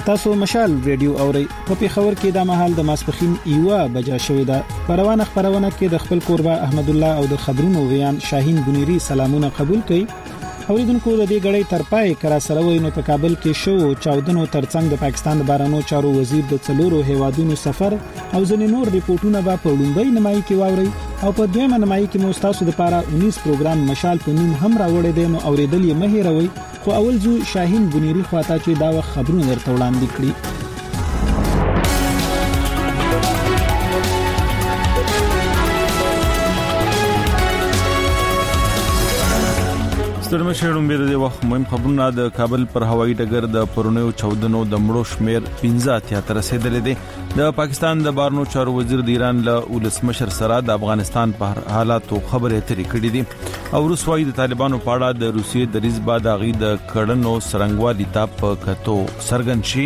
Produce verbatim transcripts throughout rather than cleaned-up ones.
تاسو مشال ریډیو اورئ په پیښور کې د مهال د ماسپخین ایوا بجا شوې ده. پروانه خبرونه کې د خپل قربا احمد الله او د خبرونو ویان شاهین بنيري سلامونه قبول کړي. اوریدونکو د دې غړې ترپای کرا سره وینو په کابل کې شو چاودنو ترڅنګ د پاکستان د بارانو چارو وزیر د څلورو هیوادونو سفر او ځینې نور ریپورتونه به په لومړی نمایي کې واوري او په دویمه نمایي کې مو تاسو د پاره انیس پروګرام مشال په نوم هم راوړی دی. نو اوریدل یې مه هیروئ. خو اول زو شاهین بنيري خواته چې دا وخت خبرونه درته وړاندې کړي. ستړي مشهورم به د وخت مهم خبرونه د کابل پر هوایي ډګر د پرونیو چودنو د مړو شمیر پنځه اتیا تر رسیدلې دي. د پاکستان د بارنو چارو وزیر د ایران له ولسمشر سره د افغانستان په حالاتو خبرې اترې کړې دي او روسوي د طالبانو په اړه د روسیې د ریزبا د غي د کړنو سرنګوالي ته په کتو سرګن شي.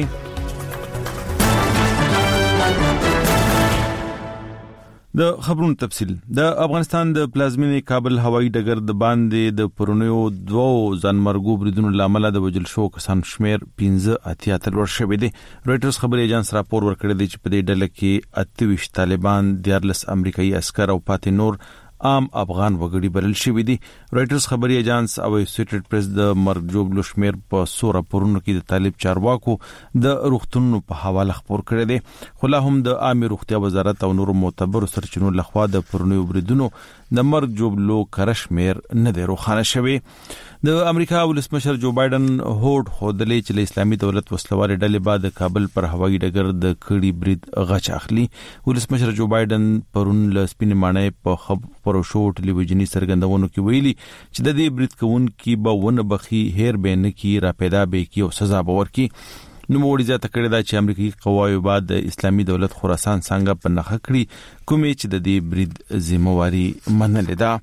د خبرونو تفصیل. د افغانستان د پلازمینې کابل هوایي ډګر د باندې د پرونیو دوه ځانمرګو بریدونو لامل د وجل شو کسان شمیر پنځه اتیا تر ورشوي دي. رويټرز خبري ایجنس راپور ورکړی دی چې په دې ډله کې اتويش طالبان، دیارلس امریکایي عسكر او پاتې نور عام افغان وګړي بلل شوی دي. رويټرز خبري ایجنس او اسوسییټډ پریس د مرګ جوړ شمیر په سور راپورونو کې د طالب چارواکو د روغتونونو په حواله خبر کړی دی. خو لا هم د عامه روغتیا وزارت او نور معتبر سرچینو لخوا د پرونیو بریدونو د مرګ جوړ کرشمیر نه دی روخانه شوی. د امریکا ولسمشر جو بایدن هوډ خودلې چې د اسلامي دولت وسلواري ډلې بعد کابل پر هوایي ډګر د کړي برید غچ اخلي. ولسمشر جو بایدن پرون له سپین مانې په خبرو شو ټلویزیونی سرګندونو کې ویلي چې د دې برید کوونکو به ونه بخي هیر به نه کی را پیدا به کی او سزا به ورکي. نو موړي ځات کړی دا چې امریکایي قواوی بعد د اسلامي دولت خراسان څنګه په نخښه کړی کومې چې د دې برید ذمہواری منلې ده.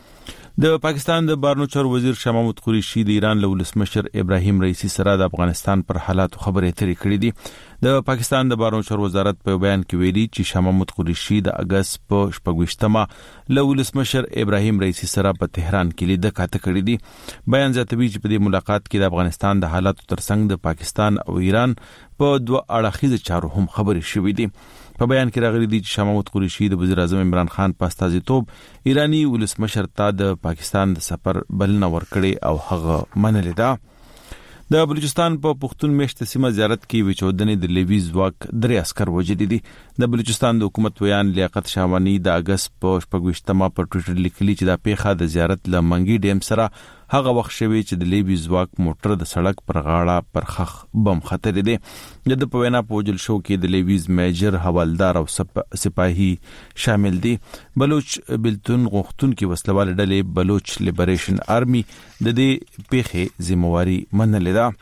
د پاکستان د بارنو چارو وزیر شاه محمود قریشي د ایران له ولسمشر ابراهیم رئیسی سره د افغانستان پر حالاتو خبرې اترې کړې دي. د پاکستان د بارنو چارو وزارت په بیان کې ویلي چې شاه محمود قریشي د اگست په شپږشتمه له ولسمشر ابراهیم رئیسی سره په تهران کې لیدل کاته کړې دي. بیان ځاتوي چې په دې ملاقات کې د افغانستان د حالاتو ترڅنګ د پاکستان او ایران په دوه اړخیز چارو هم خبرې شوې دي. په بیان کې راغلي دي چې شاه محمود قریشي د وزیر اعظم عمران خان په استازیتوب ایرانی ولسمشر ته د پاکستان د سفر بلنه ورکړي او هغه منلې ده. د بلوچستان په پښتون میشت سیمه زیارت کې وچودنې د لیوی ځواک درې عسكر وژل دي. د بلوچستان د حکومت ویان لیاقت شاوانی د اگست په شپږشتمه په ټویټر لیکلي چې د پیښه د زیارت ل منګي ډیم سره هغه وخت شوی چې د لیوی ځواک موټر د سړک پر غاړه پر خخ بم خطر دي. د په وینا په وجل شو کې د لیویز میجر حوالدار او سپاهي شامل دي. بلوچ بلتون غوښتون کې وسلواله ډلې بلوچ لیبریشن آرمي د دې پیښې ذمہواری منلې ده.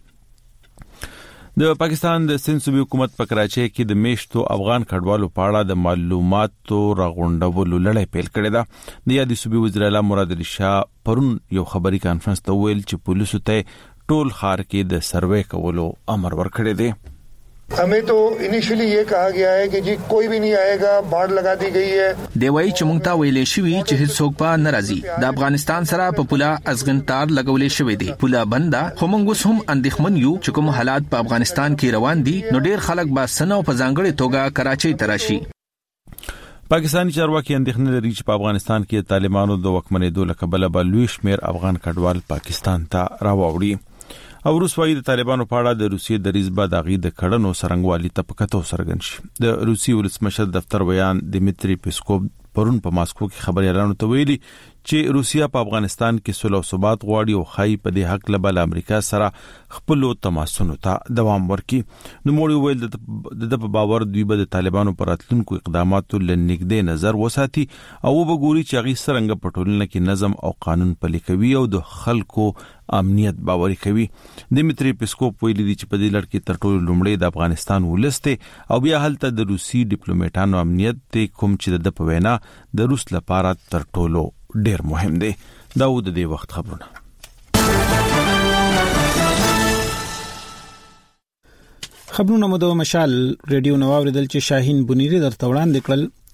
د پاکستان د سند صوبې حکومت په کراچۍ کې د میشتو افغان کډوالو په اړه د معلوماتو راغونډولو لړۍ پیل کړې ده. د یادې صوبې وزیر اعلی مراد علي شاه پرون یو خبري کانفرنس ته ویل چې پولیسو ته ټول خار کې د سروې کولو امر ورکړی دی. हमें तो इनिशियली ये कहा गया है कि जी कोई भी नहीं आएगा, बाढ़ लगा दी गई है. دیوای چې مونږ ته ویلې شوی چې هیڅوک به ناراضي د افغانستان سره په پولا ازغنتار لګولې شوی دی. پولا بندا خو مونږ هم اندېښمن یو چې کوم حالات په افغانستان کې روان دي نو ډیر خلک به سنو په ځانګړي توګه کراچۍ تراشي. پاکستاني چارواکي اندېښنه لري چې په افغانستان کې طالبانو د وکمنېدو لکبل به لوی شمیر افغان کډوال پاکستان ته راوړي. او روسوي د طالبانو په اړه د روسیې د ریزبا د غي د کړنو سرنګوالي ته پکتو سرګن شي. د روسي ولسمشر دفتر ویان دمیتری پیسکوف پرون په ماسکو کې خبري اعلان ته ویلي چې روسیا په افغانستان کې صلح او ثبات غواړي او خای په دې حق لبل امریکا سره خپل تماسونو ته دوام ورکړي. نو موږ ویل د په باور دوی به د طالبانو پر اتلونکو اقداماتو لنګدې نظر وساتي او وګوري چې غي سرنګ پټولنه کې نظم او قانون پلي کوي او د خلکو امنیت باوري کوي. دمیتری پیسکوف ویلي دی چې په دې لړ کې تر ټولو لومړی د افغانستان ولسته او بیا هلته د روسي ډیپلوماټانو امنیت ته کوم چې د په وینا د روس لپاره تر ټولو ډیر مهم دی. داود د دې وخت خبرونه. خبرونه مو د مشال ریډیو نو اوریدل چې شاهین بنيري درته وړاندې کړل.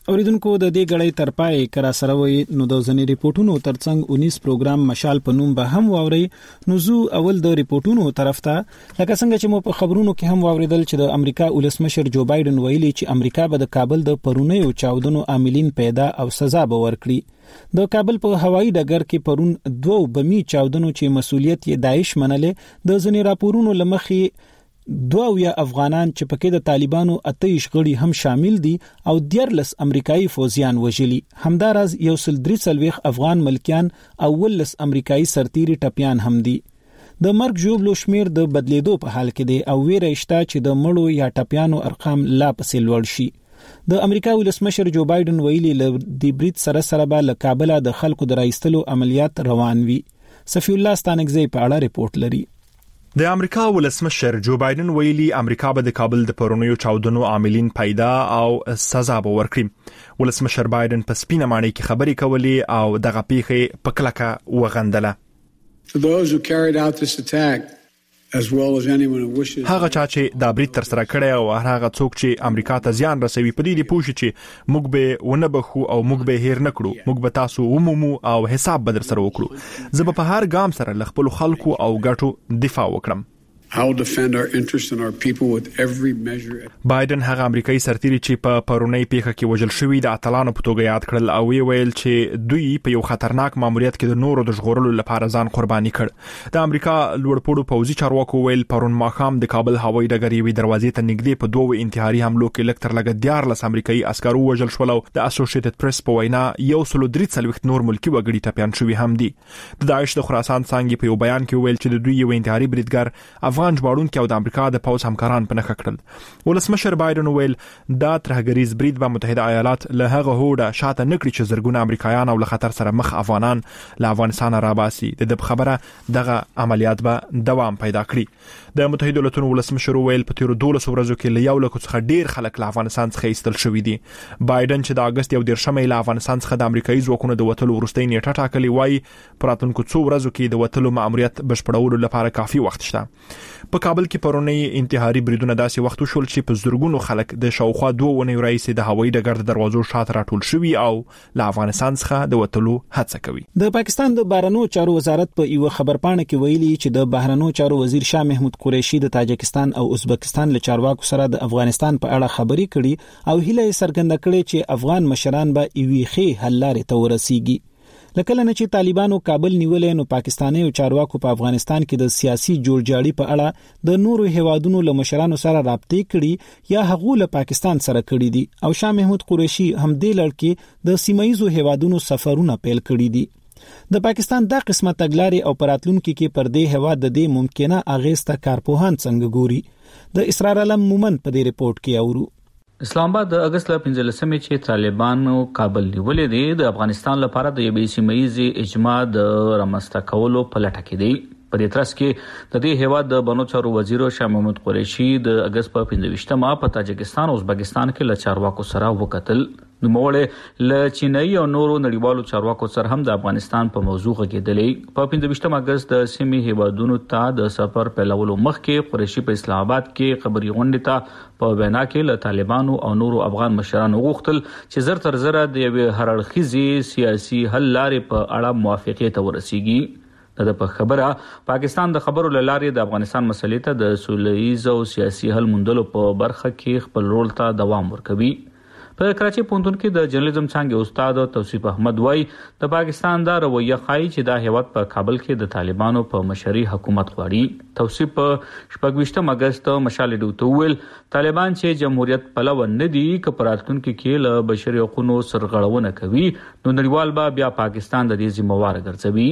اوریدونکو د دې غړې ترپای کرا سره وي نو د ځنې ریپورتونو ترڅنګ انیس پروګرام مشال پنوم به هم واوري. نو زو اول د ریپورتونو طرف ته لکه څنګه چې مو په خبرونو کې هم واوریدل چې د امریکا ولسمشر جو بایدن ویلي چې امریکا به د کابل د پرونیو چاودنو عاملین پیدا او سزا به ورکړي. د کابل په هوایي ډګر کې پرون دوه بمی چاودنو چې مسؤلیت یې داعش منلې د ځنې راپورونو لمخې دوه یا افغانان چې پکې د طالبانو اتهش غړي هم شامل دي او دیارلس امریکایي فوجیان وژلي. همدارز یو سل درې څلوېښت افغان ملکیان او ولس امریکایي سرتیري ټپیان هم دي. د مرګ ژوبلو شمیر د بدلیدو په حال کې دی او ویره شته چې د مړو یا ټپیانو ارقام لا پسې لوړ شي. د امریکا ولسمشر جو بایدن ویلي ل د بریټ سره سره به له کابل د خلکو د راایستلو عملیات روان وي. صفی الله ستانکزی په اړه ریپورت لري. د امریکا ولسمشر جو بایدن ویلي امریکا به د کابل د پرونیو چاودنو عاملین پیدا او سزا به ورکړي. ولسمشر بایدن په سپینه ماڼۍ کې خبرې کولې او دغه پیښه په کلکه وغندله. For those who carried out this attack as well as anyone who wishes هغه چا چې دا بریټ تر سره کړی او هغه څوک چې امریکا ته زیان رسوي په دې دی پوښي چې موږ به ونه بخو او موږ به هیر نکړو، موږ به تاسو ومومو او حساب به در سره وکړو. زه به په هر ګام سره ل خپل خلکو او ګټو دفاع وکړم. How will defend our interests and our people with every measure. بایدن هغه امریکایي سرتیري چې په پرونی پیښه کې وژل شوی د اتلانو په توګه یاد کړل او وی ویل چې دوی په یو خطرناک ماموریت کې د نورو د ژغورلو لپاره ځان قرباني کړ. د امریکا لوړپوړو پوځي چارواکو ویل پرون ماښام د کابل هوایي ډګر یوې دروازې ته نږدې په دوه انتحاري حملو کې لکتر لګ دیارلس امریکایي عسکرو وژل شول او د اسوسییټډ پریس په وینا یو سل درې څلوېښت نور ملکی وګړي ټپیان شوي هم دي. د داعش د خراسان څنګه په یو بیان کې ویل چې د دوی یو انتحاري بریدګر افغان ژغورونکي او د امریکا د پوز همکاران په نخښه کړل. ولسمشر بایدن ویل دا ترهګریز برید به متحده ایالات له هغه هوډه شاته نکړي چې زرګونه امریکایان او له خطر سره مخ افغانان له افغانستان راباسي. د خبره دغه عملیات به دوام پیدا کړي. د متحده ایالاتونو ولسمشر ویل په تیر دولس ورځو کې له یو لک څخه ډیر خلک له افغانستان څخه ایستل شوي دي. بایدن چې د اگست یو دیرشمې له افغانستان څخه د امریکایي ځواکونو د وټلو وروستۍ نیټه ټاکلې وای پر راتلونکو څو ورځو کې د وټلو ماموریت بشپړولو لپاره کافي وخت شته. په کابل کې پرونی انتحاري بریدونه داسې وخت وشول چې په زرګونو خلک د شاوخوا دوه ونې راځي د هوایي ډګر د دروازو شاته راټول شوي او له افغانستان څخه د وټلو هڅه کوي. د پاکستان د بهرنیو چارو وزارت په یو خبرپاڼه کې ویلي چې د بهرنیو چارو وزیر شاه محمود قریشي د تاجکستان او ازبکستان له چارواکو سره د افغانستان په اړه خبرې کړي او هیله یې څرګنده کړې چې افغان مشران به یوې حل لارې ته ورسیږي. لکه نه چې طالبانو کابل نیولې نو پاکستاني او چارواکو په افغانستان کې د سیاسي جوړجاړي په اړه د نورو هیوادونو له مشرانو سره رابطې کړي یا هغه له پاکستان سره کړي دي او شاه محمود قریشي هم دې لړ کې د سیمایي هیوادونو سفرونه پیل کړي دي. د پاکستان دا قسمه تګلارې او پراتلونکو کې پر دې هوا د دې ممکنه اغیز ته کارپوهان څنګه ګوري. د اسرار علم مومن په دې ریپورت کې اورو. اسلام آباد د اگست ل پنځلسمې چې طالبانو کابل نیولې دي د افغانستان لپاره د یوې سیمایي اجماع د رامنځته کولو په لټه کې دي. په دې ترڅ کې د دې هیواد د بنو چارو وزیر شاه محمود قریشي د اگست په پنځه مه په تاجکستان او ازبکستان کې له چارواکو سره وکتل. نو موړې له چینایي او نورو نړیوالو چارواکو سره هم د افغانستان په موضوع غږېدلې. په پنځه اگست د سیمې هیوادونو ته د سفر پیلولو مخکې قریشي په اسلام آباد کې خبري غونډه ته په وینا کې له طالبانو او نورو افغان مشرانو غوښتل چې زر تر زر د یوې هرړخیزي سیاسي حل لارې په اړه موافقه ته ورسیږي. د په خبره پاکستان د خبرو لارې د افغانستان مسلې ته د سولهییز او سیاسي حل موندلو په برخه کې خپل رول ته دوام ورکوي. په کراچي پوهنتون کې د جرنالیزم څانګې استاد توصیف احمد وای د پاکستان دا رویه ښایي چې دا هیواد په کابل کې د طالبانو په مشرۍ حکومت غواړي. توصیف په شپږ اگست مشال ډوته ویل طالبان چې جمهوریت پلو نه دي که په راتلونکي کې له بشري حقوقو سرغړونه کوي نو نړیوال به بیا پاکستان د دې ذمہوار ګرځوي.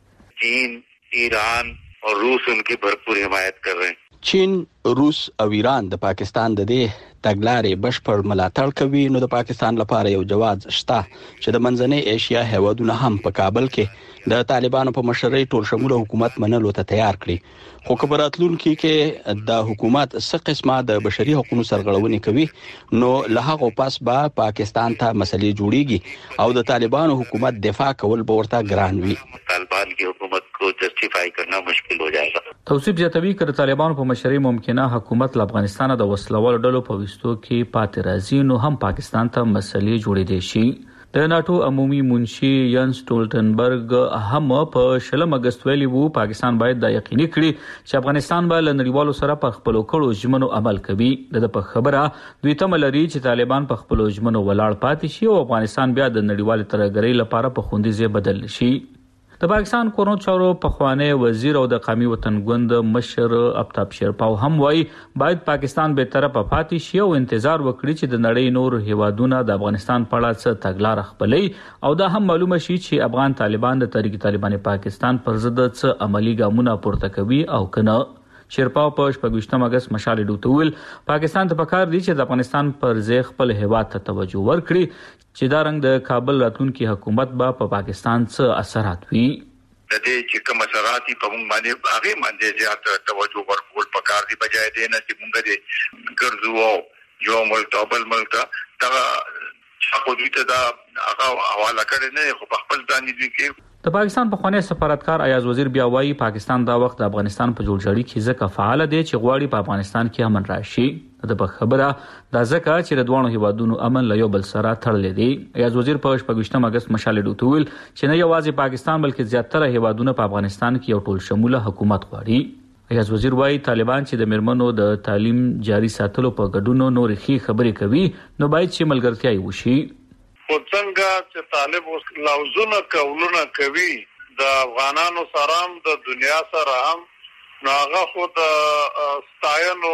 چین، ایران اور روس ان کی بھرپور حمایت کر رہے ہیں. چین، روس او ایران د پاکستان د دې تګلارې بشپړ ملاتړ کوي نو د پاکستان لپاره یو جواز شته چې د منځنۍ ایشیا هیوادونه هم په کابل کې د طالبانو په مشرۍ ټول شموله حکومت منلو ته تیار کړي. خو خبراتلونکو کې د حکومت څخه قسمه د بشري حقوقو سرغړونې کوي نو له هغه پاس به پاکستان ته مسلې جوړيږي او د طالبانو حکومت دفاع کول به ورته ګران وي. طالبان کی حکومت को जस्टिफाई करना मुश्किल हो जाएगा। توصیف زیاتوي کړ طالبانو په مشرۍ ممکنه حکومت له افغانستان د وسلوال ډلو په وستو کې پاتې راځي نو هم پاکستان ته مسلې جوړې دي شي. د ناتو عمومي منشي ینس ټولټنبرګ هم په شلم اگست ویلي وو پاکستان باید د یقیني کړي چې افغانستان به له نړیوالو سره په خپل کړو ژمنو عمل کوي. د په خبره دوی تم لري چې طالبان په خپل ژمنو ولاړ پاتې شي او افغانستان بیا د نړیوال ترګرۍ لپاره په خوندې بدل شي. د پاکستان کورونو چارو پخوانی وزیر او د قومي وطن ګوند مشر افتاب شیرپاو هم وایي باید پاکستان به طرفه پاتې شي او انتظار وکړي چې د نړۍ نور هیوادونه د افغانستان په اړه څه تګلارې خپلې او دا هم معلومه شي چې افغان طالبان د تحریک طالبان پاکستان پر ضد څه عملی ګامونه پورته کوي او کنه. شیرپاو په شپږم اگست مشال ډوټول پاکستان ته پکار دي چې د افغانستان پر ځای خپل هیواد ته توجه ورکړي چې دا رنګ د کابل راتلونکي حکومت به په پاکستان څخه اثرات وي. د دې چې کوم اثرات په موږ باندې هغه باندې زیات توجه ورکول پکار دي بجای دې نه چې موږ دې ګرځو یو ملک او بل ملک دا خو دوی ته دا هغه حواله کړي نه خو په خپل ځان دي کې. د پاکستان پخوانی سفارتکار ایاز وزیر بیا وایي پاکستان دا وخت د افغانستان په جوړجاړي کې ځکه فعال دی چې غواړي په افغانستان کې امن راشي. د په خبره دا ځکه چې د دوه هیوادونو امن له یو بل سره تړلې دي. ایاز وزیر په شپږم اگست مشال ډوټول چې نه یوازې پاکستان بلکې زیاتره هیوادونه په افغانستان کې یو ټول شموله حکومت غواړي. ایاز وزیر وایي طالبان چې د مرمنو د تعلیم جاري ساتلو په ګډون نورې خې خبرې کوي نو باید چې ملګرتیا وشي. خو څنګه چې طالب اوس لوزونه کولونه کوي د افغانانو سره هم د دنیا سره هم نو هغه خو د ستاینو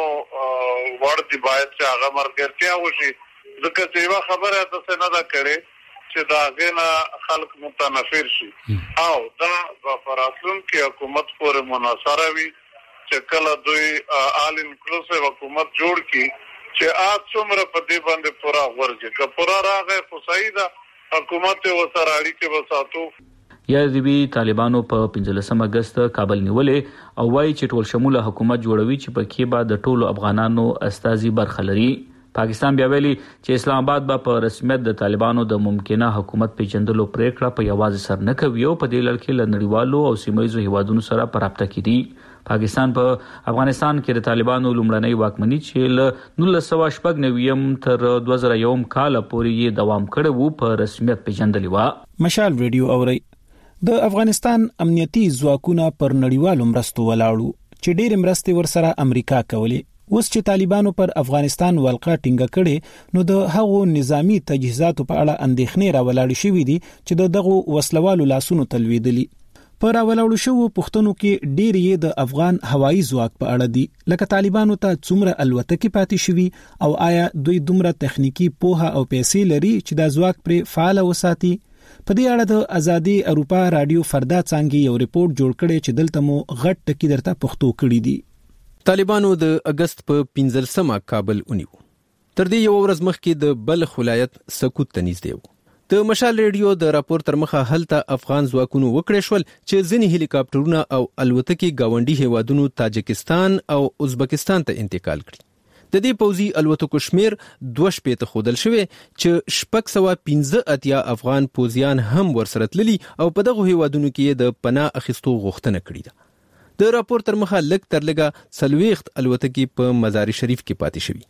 وړ دی باید چې هغه مرګرتیا وشي ځکه چې یو خبره تاسو نه دا کړې چې دا غنا خلق متنفر شي او دا فراسون کې حکومت پورې مناصره وي چې کله دوی آل انکلوسیو حکومت جوړ کړي چې آج څومره په دې باندې پورا ورځي که پورا راغی خو صحیح ده حکومت و سره اړیکې وساتو. یا دی طالبانو په پنځلسم اگست کابل نیولې او وایي چې ټول شموله حکومت جوړوي چې پکې به د ټولو افغانانو استازي برخه لري. پاکستان بیا ویلي چې اسلام آباد به په رسمیت د طالبانو د ممکنه حکومت پیژندلو پریکړه په یوازې سر نه کوي او په دې لړ کې له نړیوالو او سیمایي هیوادونو سره په رابطه کې دي. پاکستان په پا افغانستان کې د طالبانو لومړنۍ واکمني چې له نولس سوه شپږ نوي تر دوه زره یو کال پورې یې دوام کړی وو په رسمیت پیژندلې و. مشال ریډیو اوري د افغانستان امنیتي ځواکونه پر نړیوالو مرستو ولاړو چې ډېر مرستې ورسره امریکا کولې. اوس چې طالبانو پر افغانستان ولقه ټینګه کړي نو د هغو نظامی تجهیزاتو په اړه اندېښنې راولاړې شوې دي چې د دغو وسلوالو لاسونو تلویدلي. پر راولاړو شو پښتنو کې ډېر یې د افغان هوایي ځواک په اړه دي لکه طالبانو ته څومره الوتکې پاتې شوي او آیا دوی دومره تخنیکی پوهه او پیسې لري چې دا ځواک پر فعال وساتي. په دې اړه د ازادي اروپا رادیو فردا څنګه یو ریپورت جوړ کړي چې دلته مو غټ ټکی درته پښتو کړی دي. طالبانو د اگست په پنځلسمه کابل ونیو. تر دې یو ورځ مخکې د بلخ ولایت سکوت ته نږدې و. د مشال ریډیو د راپور تر مخه هلته افغان ځواکونو وکړې شول چې ځینې هلیکاپټرونه او الوتکې گاونډي هیوادونو تاجکستان او ازبکستان ته انتقال کړي. د دې پوځي الوتکو شمیر دوه شپې ته خودل شوی چې شپږ سوه پنځه اتیا افغان پوځیان هم ورسره تللي او په دغه هیوادونو کې د پناه اخیستو غوښتنه کړې ده. د راپور تر مخه لږ تر لږه څلوېښت الوتکې په مزار شریف کې پاتې شوي.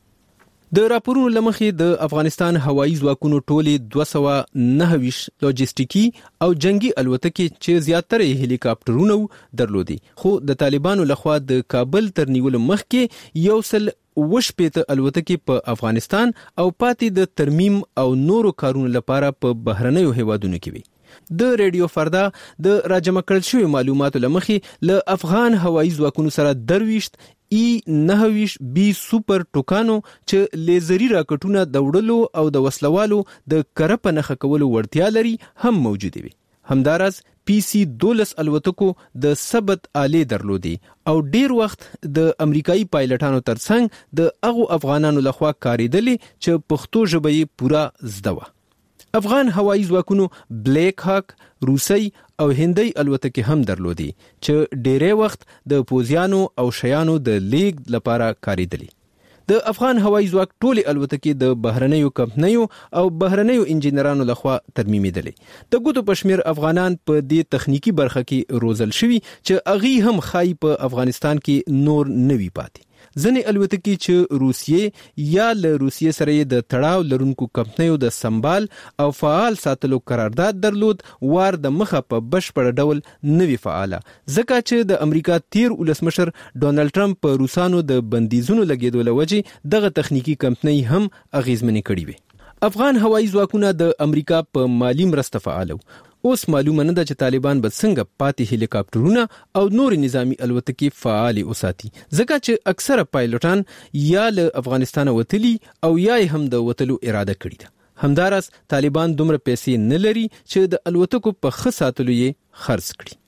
د راپورونو لمخې د افغانستان هوایي ځواکونو ټولې دوه سوه نهه ویشت لوجستیکي او جنگي الوتکې چې زیاتره هلیکاپټرونه درلودي خو د طالبانو لخوا د کابل تر نیولو مخکې یو سل اوه شپېته الوتکې په افغانستان او پاتې د ترمیم او نورو کارونو لپاره په بهرنیو هیوادونو کې وي. د ریډیو فردا د راجمع کړل شوی معلوماتو لمخې له افغان هوایي ځواکونو سره درويشت ای نهه ویشت بی سوپر ټوکانو چې لیزري راکټونه د وړلو او د وسلوالو د کرپ نخښه کولو وړتیا لري هم موجود وي. همدارس پی سی دولس الوتکو د ثبت آلې درلودي او ډیر وخت د امریکایي پایلټانو ترڅنګ د هغو افغانانو لخوا کاریدلې چې پښتو ژبه یې پورا زده وه. افغان هوایي ځواکونو بلیک هاک، روسي او هندي الوتکې هم درلودي چې ډېری وخت د پوځیانو او شیانو د لیږد لپاره کاریدلې. د افغان هوایي ځواک ټولې الوتکې د بهرنیو کمپنیو او بهرنیو انجینرانو لخوا ترمیمېدلې. د ګوتو پشمیر افغانان په دې تخنیکی برخه کې روزل شوي چې اغي هم خای په افغانستان کې نور نوي پاتې. ځنې الوتکې چې روسیې یا له روسیې سره د تړاو لرونکو کمپنیو د سمبال او فعال ساتلو قرارداد درلود وار د مخه په بشپړ ډول نوي فعاله، ځکه چې د امریکا تیر ولسمشر ډونالد ټرمپ په روسانو د بندیزونو لګیدو لوجې دغه تخنیکی کمپنی هم اغیزمنې کړې وي. افغان هوایي ځواکونه د امریکا په مالی مرسته فعالو. اوس معلومه نه ده چې طالبان به څنګه پاتې هلیکاپټرونه او نور نظامی الوتکې فعال وساتي، ځکه چې اکثره پایلوټان یا له افغانستان وتلي او یا هم د وتلو اراده کړې ده. همدارس طالبان دومره پیسې نه لري چې د الوتکو په ښه ساتلو یې خرڅ کړي.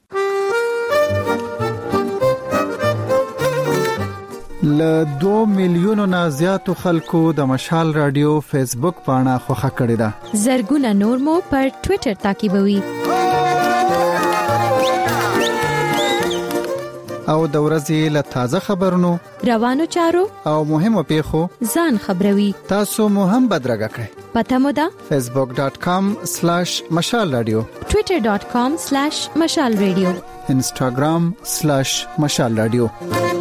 له دوه میلیونو نه زیاتو خلکو د مشال رادیو فیسبوک پاڼه خوښه کړې ده. زرګونه نور مو پر ټوئیټر تعقیبوي. او د ورځې له تازه خبرونو، روانو چارو او مهمو پیښو ځان خبروي. تاسو مو هم بدرګه کړئ. پته مو ده فیسبوک ډاٹ کام سلیش مشال رادیو، ټوئیټر ډاٹ کام سلیش مشال رادیو، انسټاګرام سلیش مشال رادیو.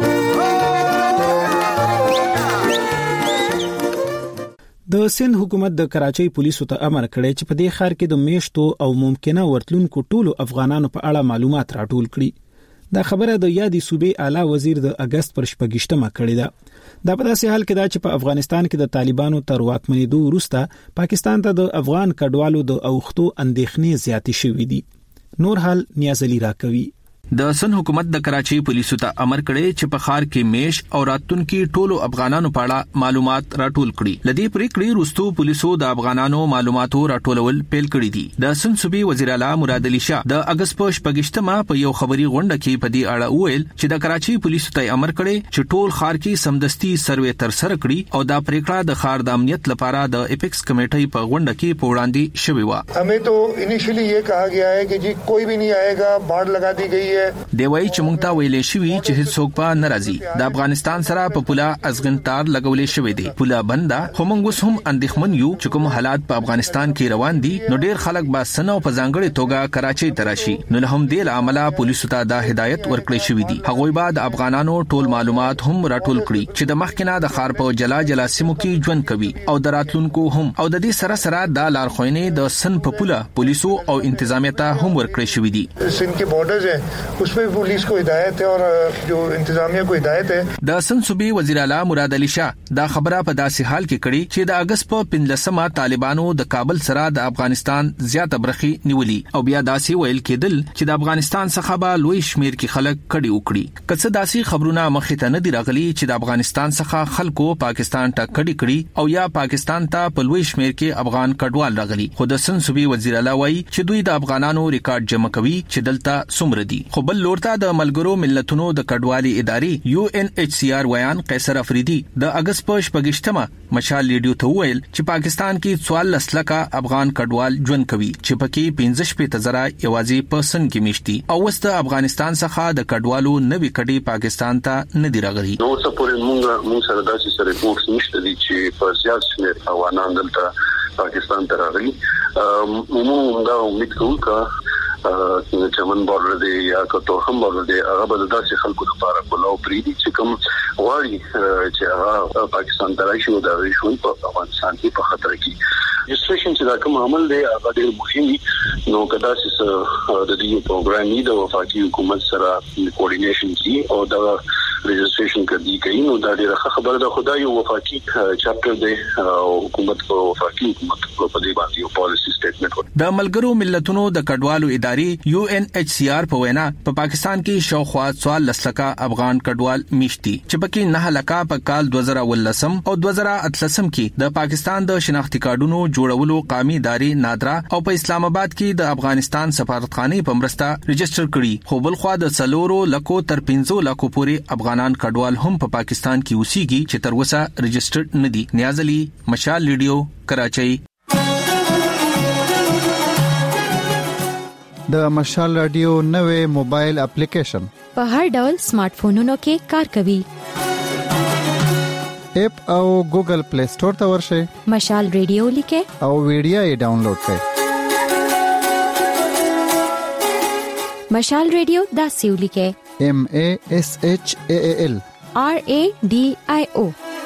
د سند حکومت د کراچۍ پولیسو ته امر کړی چې په دې ښار کې د میشتو او ممکنه ورتلونکو ټولو افغانانو په اړه معلومات راټول کړي. دا خبره د یادې صوبې اعلی وزیر د اگست پر شپږشتمه کړې ده. دا په داسې حال کې ده چې په افغانستان کې د طالبانو تر واکمنېدو وروسته پاکستان ته د افغان کډوالو د اوختو اندېښنې زیاتې شوې دي. نور حال نیازلی راکوي. د سن حکومت د کراچۍ پولیسو ته امر کړی چې په ښار کې میش او راتلونکو ټولو افغانانو په اړه معلومات راټول کړي. لدې پریکړې وروسته پولیسو د افغانانو معلوماتو راټولول پیل کړی دي. د سن صوبې وزیر اعلی مراد علي شاه د اگست په شپږشتمه په یو خبري غونډه کې په دې اړه وویل چې د کراچۍ پولیسو ته امر کړی چې ټول ښار کې سمدستي سروې تر سره کړي او دا پریکړه د ښار د امنیت لپاره د اپیکس کمیټې په غونډه کې په وړاندې شوې و. हमें तो इनिशियली ये कहा गया है कि जी कोई भी नहीं आएगा, बाड़ लगा दी गई है. دی وایي چې موږ ته ویلې شوی چې هیڅ څوک به ناراضي. د افغانستان سره په پوله ازغنتار لګولې شوې دي. پوله بنده خو موږ اوس هم اندېښمن یو چې کوم حالات په افغانستان کې روان دي نو ډېر خلک به سنو په ځانګړي توګه کراچۍ ته راشي. نو له هم دې عمله پولیسو ته دا هدایت ورکړې شوې دي. هغوی به د افغانانو ټول معلومات هم راټول کړي چې د مخکنه د ښار په جلا جلا سیمو کې ژوند کوي او د راتلونکو هم او د دې سره سره د لارښوونې د سن په پوله پولیسو او انتظامیه ته هم ورکړې شوې دي. سن کې بارډرز ہیں اس पे पुलिस को हिदायत है और जो इंतजामिया को हिदायत है. د سن صوبې وزیر اعلی مراد علي شاه دا خبره په داسې حال کې کړي چې د اگست په پنځلسمه طالبانو د کابل سره د افغانستان زیاته برخي نیولي او بیا داسې ویل کېدل چې د افغانستان څخه به لوی شمیر کې خلک کډي وکړي. کڅ داسې خبرونه مخې ته نه دی راغلي چې د افغانستان څخه خلکو پاکستان ته کډي کړي او یا پاکستان ته په لوی شمیر کې افغان کډوال راغلي. خو د سن صوبې وزیر اعلی وایي چې دوی د افغانانو ریکارډ جمع کوي چې دلته څومره دي. خو بل لورته د ملګرو ملتونو د کډوالي ادارې یو ان ایچ سی آر ویان قیصر افریدي د اگست په شپږشتمه مشال ریډیو ته ویل چې پاکستان کې څوارلس لکه افغان کډوال ژوند کوي چې پکې پنځه شپږ زره یوازې په سن کې میشتي او وسته افغانستان څخه د کډوالو نوي کډي پاکستان ته نه دی راغلي. نو څه پورې موږ موږ سره داسې سره ریپورټ نشته دي چې په زیات شمېر افغانان دلته پاکستان ته راغلي. موږ دا امید کوو چې چمن بارډر دی یا کته هم بارډر دی هغه به داسې خلکو لپاره کولاو پریدي چې کوم غواړي چې هغه پاکستان ته راشي او د ژوند په افغانستان کې په خطر کې رجسټریشن چې دا کوم عمل دی هغه ډېر مهم دی. نو کدا چې د دې پروګرام د وفاقي حکومت سره کوارډینیشن کی او دا رجسټریشن کړي کوي نو دا ډېر خبره ده. خدای یو وفاقي چاپټر دی او حکومت په وفاقي حکومت په دې باندې یو پالیسی سټیټمنټ د ملګرو ملتونو د کډوالو ادارې یو ان ایچ سی آر په وینا په پاکستان کې شاوخوا څوارلس لکه افغان کډوال میشتي چې پکې نه لکه په کال دوه زره ولسم او دوه زره اتلسم کې د پاکستان د شناختی کارډونو جوړولو قومي ادارې نادرا او په اسلام آباد کې د افغانستان سفارتخانه په مرسته رجسټر کړي. خو بل خوا د سلورو لکو تر پنځو لکو پورې افغانان کډوال هم په پاکستان کې اوسېږي چې تر اوسه رجسټرډ نه دي. نیازلی مشال ریډیو کراچۍ. د مشال رادیو نوې موبایل اپلیکیشن په هر ډول سمارټ فونونو کې کار کوي. اپ او ګوګل پلی سٹور ته ورشئ. مشال ریډیو لیکه او ویډیو یې ډاونلوډ کړئ. مشال ریډیو داسې ولیکه M A S H A A L R A D I O.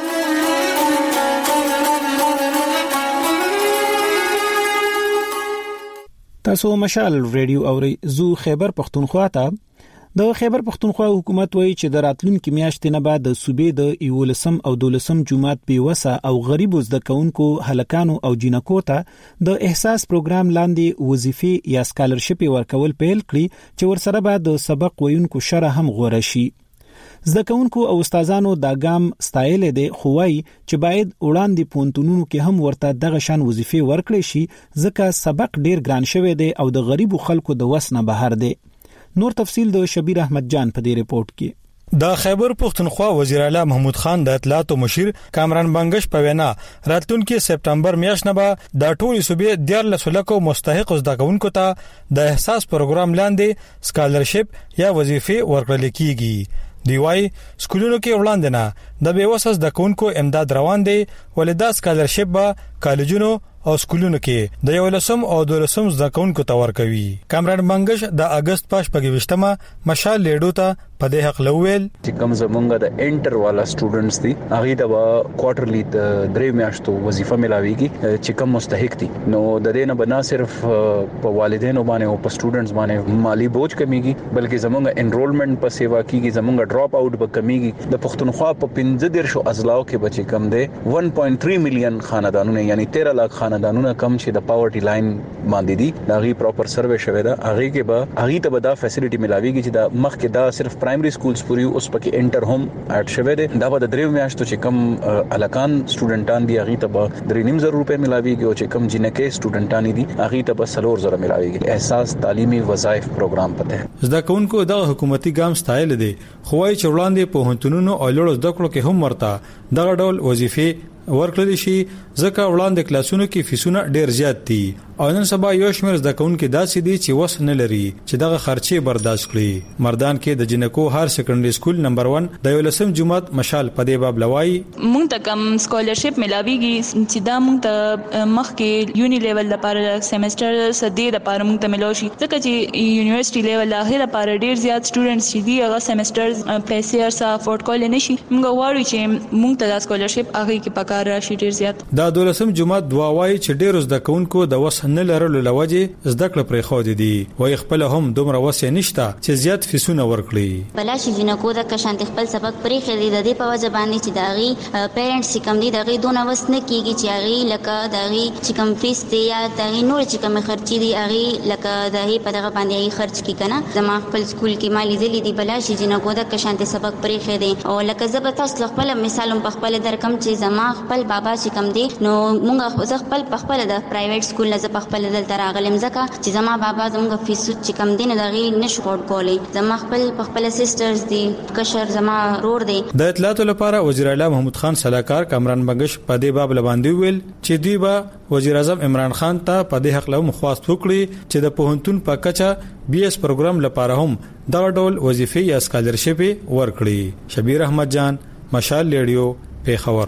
تاسو مشال ریډیو اوري. زو خیبر پختونخوا ته د خیبر پختونخوا حکومت وایي چې د راتلونکو میاشتې نه بعد د صوبې د یولسم او دولسم جماعت بیوسه او غریبو زده کوونکو هلکانو او جنکو ته د احساس پروګرام لاندې وظیفې یا سکالرشپ ورکول پیل کړي چې ورسره بعد د سبق ویونکو شره هم غوړه شي. زده کوونکو او استادانو دا ګام ستایل دي خو وايي چې باید وړاندې پونتونونو کې هم ورته دغه شان وظیفې ورکړي شي ځکه سبق ډیر ګران شوی دی او د غریبو خلکو د وس نه بهر دی. نور تفصیل د شبیر احمد جان په دې ریپورت کې. د خیبر پختونخوا وزیر اعلی محمود خان د اطلاعات او مشیر کامران بنگش په وینا راتلونکي سپټمبر میاشت نه به د ټولو صوبې دیارلس لکو مستحق زده کوونکو ته د احساس پروګرام لاندې سکالرشپ یا وظیفې ورکړل کیږي. دی وايي سکولونو کې وړاندې نه د بیوسه زده کوونکو امداد روان دی ولې دا سکالرشپ به کالجونو او سکولونو کې د یولسم او دولسم زده کوونکو ته ورکوي. کامران منګش د اگست پاش پګويشتمه مشال لیډو ته په دې حق لویل چې کوم زمونږ د انټر والا سټوډنټس دي هغه د کوارټرلی د درې میاشتو وظیفه ملاويږي چې کوم مستحق دي. نو د دې نه بنا صرف په والدینو باندې او په سټوډنټس باندې مالی بوج کمیږي بلکې زمونږ انرولمنٹ په سیوا کېږي زمونږ ډراپ اوټ به کمیږي. د پښتونخوا په پنځه دیرشو اضلاعو کې بچي کم دي one point three میلیون خاندانونه یعنی تیرہ لک خاندانونه کم چې د پاورټي لاین باندې دي دا غي پراپر سروې شوی دا هغه کې به هغه ته به دا فیسیلیټي ملاويږي چې دا مخکې دا صرف پرایمري سکولز پوری اوس پکې انټر هم اډ شوی دی. دا به د دریو میاشتو چې کم الکان سټوډنټان دي هغه ته به درې نیم زره روپے ملاويږي او چې کم جنکه سټوډنټان دي هغه ته به سلور زره ملاويږي. احساس تعلیمي وظایف پروګرام پته زده کوونکو د حکومتي ګام ستایل دي خو وايي چې وړاندې په هنتونونو او لوړ زده کړو کې هم ورته دغه ډول وظیفې ورکړل شي ځکه وړاندې کلاسونو کې فیسونه ډیر زیات دي او نن سبا یو شمېر زده کوونکي داسې دي چې وس نه لري چې دغه خرچې برداشت کړي. مردان کې د جنکو هار سیکنډري سکول نمبر ون د یولسم جماعت مشال په دې باب لوي مونږ ته کم سکالرشپ ملاويږي چې دا مونږ ته مخ کې یونی لیول لپاره سیمستر سدي لپاره مونږ ته ملوشي ځکه چې یونیورسيټي لیول لاهره لپاره ډیر زیات سټوډنټس چې دی هغه سیمستر پیسې ارسه افورډ کول نشي. موږ غواړو چې مونږ ته د سکالرشپ هغه کې پکار راشي ډیر زیات. دا دولسم جماعت دوا وايي چې ډیر زده کوونکو د وس نه لرلو لوجه زده کړه پرې خو دي وای خپل هم دومره وسه نشته چې زیات فیسونه ورکړي. بلاشي جنکو د کشانت خپل سبق پرې خېدي د دې په وجه باندې چې داغي پیرنټس کم دي داغي دونه وس نه کیږي چې هغه لکه داغي چې کم فیس دی یا داغي نور چې کم خرچي دي هغه لکه داغي په دغه باندې هغه خرچ کی کنه. زما خپل سکول کې مالی دي دي بلاشي جنکو د کشانت سبق پرې خېدي او لکه زبر تاسو خپل مثالم په خپل درکم چې زما خپل بابا چې کم دي نو مونږ خپل په خپل د پرایویټ سکول نه په خپل دلته راغلم ځکه چې زما بابا زموږ فیس چې کم دي نه دغه نشو ورکول کولای. زما خپل په خپل سیسټرز دي کشر زما رور دي. د اطلاعات لپاره وزیر اعلی محمود خان صلاحکار کامران بنگش په دې باب لباندې ویل چې دی با وزیر اعظم عمران خان ته په دې حق له مخواست وکړي چې د پوهنتون په کچه بي اس پروګرام لپاره هم دا ډول وظیفې یا سکالرشپ ورکړي. شبیر احمد جان مشال ریډیو پیښور.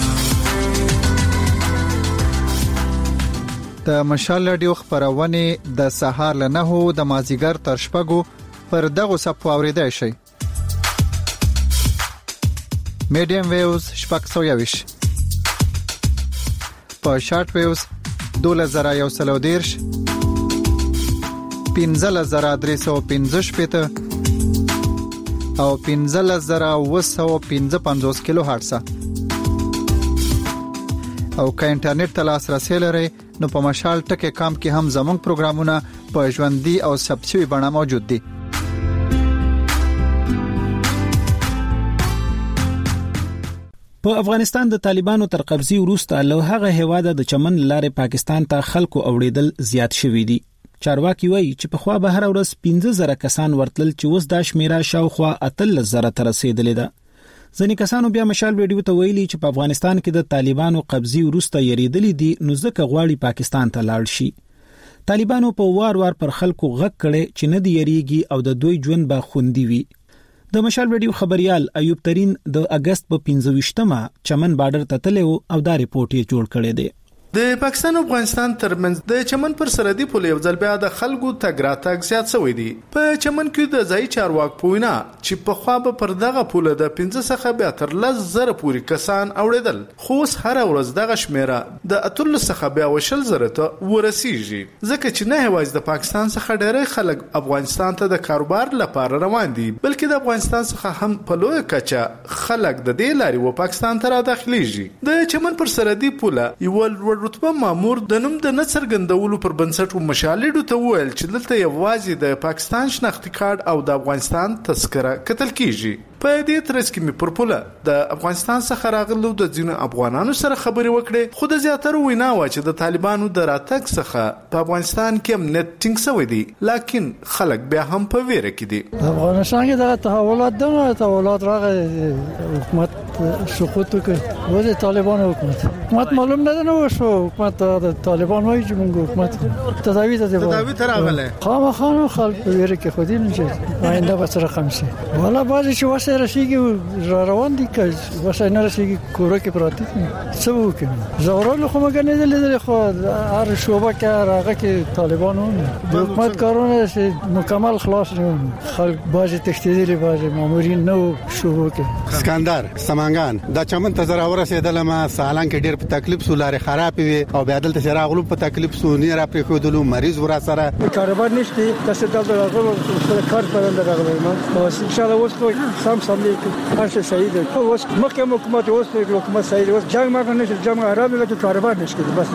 د مشال رادیو خبرونه د سهار له نهو د مازیګر تر شپږو پر دغه صفو اوریدای شي. میډیم ویوز شپږ سو یوش په شارټ ویوز دوله زره یو سلو دیرش پنځه زره درې سو پنځه شپږ او پنځه زره اوه سو پنځه پنځوس کیلو هرتز او که انټرنیټ ته لاسرسي لرئ نو په مشال ټکي کام کې هم زموږ پروګرامونه په ژوندۍ او ثبت شوی بڼه موجود دي. په افغانستان د طالبانو تر قبضې وروسته له هغه هیواده د چمن لارې پاکستان ته خلکو اوریدل زیات شوي دي. چارواکي وایي چې په خوا به هر ورځ پنځه زره کسان ورتل چې اوس د شمیره شاوخوا اتلس زره تر رسیدلې ده. ځینې کسانو بیا مشال ویډیو ته ویلي چې په افغانستان کې د طالبانو قبضې وروسته یریدلې دي نو ځکه غواړي پاکستان ته لاړ شي. طالبانو په وار وار پر خلکو غږ کړي چې نه دی یریږي او د دوی ژوند به خوندي وي. د مشال رادیو خبريال ایوب ترين د اگست په پنځه ویشتمه چمن بارډر ته تلو او دا ریپورت یې جوړ کړی دی. د پاکستان او افغانستان ترمنځ د چمن پر سرحدي پل یو ځل بیا د خلکو تګ راتګ زیات شوی دی. په چمن کې د ځای چارواکو پوینا چې په خوا به پر دغه پل د پنځه څخه بیا تر لس زره پورې کسان اوریدل، خو هر ورځ دغه شمیره د اتل څخه بیا وشل زره ته ورسیږي، ځکه چې نه هیڅ د پاکستان څخه ډېر خلک افغانستان ته د کاروبار لپاره روان دي، بلکې د افغانستان څخه هم په لوی کچه خلک د دې لارې و پاکستان ته را داخليږي. د چمن پر سرحدي پل یو رتبه مامور د نوم د نڅرګندولو پر بنسټ مشالډو ته وویل چې دلته یوازې د پاکستان شناختی کارت او د افغانستان تذکره کتل کیږي. په دې ترڅ کې مې پر پوله د افغانستان څخه راغلو د ځینو افغانانو سره خبرې وکړې، خو د زیاترو وینا و چې د طالبانو د راتګ څخه په افغانستان کې امنیت ټینګ شوی دی، لیکن خلک بیا هم په ویره کې دي. افغانستان کې د تحولات دغه تحولات راغلي، حکومت سقوط وکړ و د طالبانو حکومت حکومت معلوم نه نه وشو، حکومت د طالبان وایي چې موږ حکومت تداوی ته تداوی ته راغله، خامخانو خلک په ویره کې خو دې نه چې آینده به سره رقم شي. ولا بعضی چې وسه رسیږي را روان دي که وسه نه رسیږي کورو کې پراته دي، څه وکړي؟ زورالو خو موږ نه لیدل، خو هر شوبه کې راغه کې طالبانو د حکومت کارونه مکمل خلاص نه، خلک بعضی تښتېدلي، بعضی مامورین نو شروع کې. اسکندر سمنګان دا چمن ته زرا ورسېدل، ما سالان کې ډېر په تکلیف سو، لارې خراب وي او بیا دلته چې راغلو په تکلیف سو، نه را پرې خودلو مریض ورا سره کاروبار نشته، تاسو دلته راغلو کار پرنده راغلی ما بس ان شاء الله اوس خو سم سم دي هر څه صحیح دي. اوس مخکې حکومت اوس حکومت صحیح اوس جنگ ما نه شي، جنگ حرام دی، کاروبار نشته، بس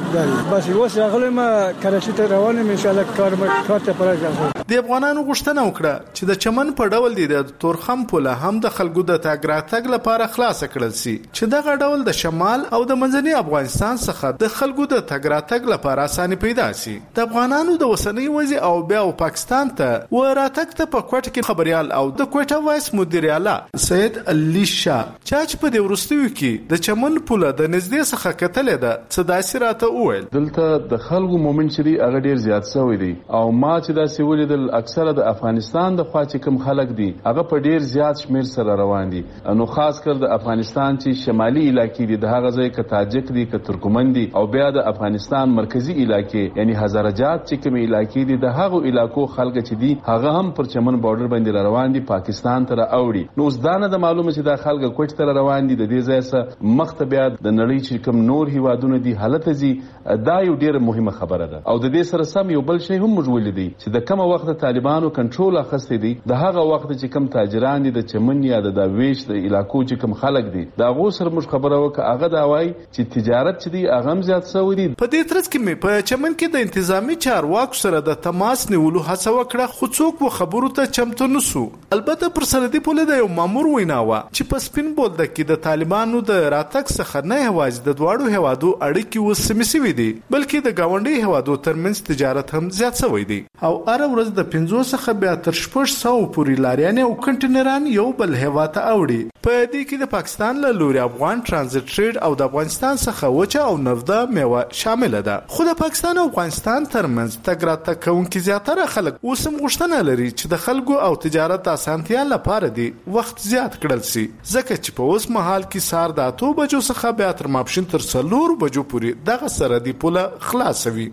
بس اوس راغلی ما کراچۍ ته روانم، ان شاء الله کار ما کار ته پرځم. د افغانانو غوښتنه وکړه چې د چمن په ډول دی د تورخم پوله هم د خلکو د تګ راتګ لپاره خلاص کړل سي، چې دغه ډول د شمال او د منځني افغانستان څخه د خلکو د تګ راتګ لپاره اساني پیدا سي. د افغانانو د وسنۍ وځي او بیا پاکستان ته و راتګ ته په کوټه کې خبريال او د کوټه وایس مدیر اعلی سید علي شاه چې په د ورستیو کې د چمن پوله د نږدې څخه کتلې ده څه داسې راته وویل. دلته د خلکو مومن چې دی هغه ډیر زیات شوی دی، او ما چې داسې ولیدل اکثره د افغانستان د خوا چې کوم خلک دي هغه په ډیر زیات شمیر سره روان دي، نو خاص کر د افغانستان چې شمالي علاقې دي د هغه ځای ک تاجک دي ک ترکمن دي، او بیا د افغانستان مرکزی علاقې یعنی هزارجات چې کوم علاقې دي د هغه علاقو خلک چې دي هغه هم پر چمن بارډر باندې روان دي پاکستان ته اوړي. نو اوس دا نه د معلومه چې د خلک کوټ ته روان دي، د دې ځای سره مخته بیا د نړۍ چې کوم نور هیوادونه دي حالت زی دا یو ډیره مهمه خبره ده. او د دې سره سم یو بل شی هم موږ ولیدي چې د کومه وخت طالبانو کنټرول اخستې دي، د هغه وخت چې کوم تاجران دي د چمن یا د داویش د علاقو چې کوم خلک دي دا غو سره موږ خبره وکړه، هغه دا وایي چې تجارت چې دی هغه هم زیات شوی دی. په دې ترڅ کې مې په چمن کې د انتظامی چارواکو سره د تماس نیولو هڅه وکړه، خو څوک و خبرو ته چمتو نسو. البته پر سرحدي پوله د یو مامور وینا و چې په سپین بولده کې د طالبانو د راتګ څخه نه یوازې د دواړو هوادو اړیکې وسمې شوې دي، بلکې د گاونډي هوادو ترمنځ تجارت هم زیات شوی دی، او هر ورځ د پنځوس څخه بیا تر شپږ سوه پورې لاریان او کنټینران یو بل هواد ته اوړي. په دې کې د پاکستان له لوري افغان ترانزیت ټریډ او د افغانستان څخه وچه او نفته میوه شامل ده. خو د پاکستان او افغانستان ترمنځ تګ راتګ کوونکي زیاتره خلک اوس هم غوښتنه لري چې د خلکو او تجارت د اسانتیا لپاره دی وخت زیات کړل سي، ځکه چې په اوس مهال کې سار د اتو بجو څخه بیا تر ماپښین تر څلور بجو پورې دغه سرحدي پوله خلاصوي.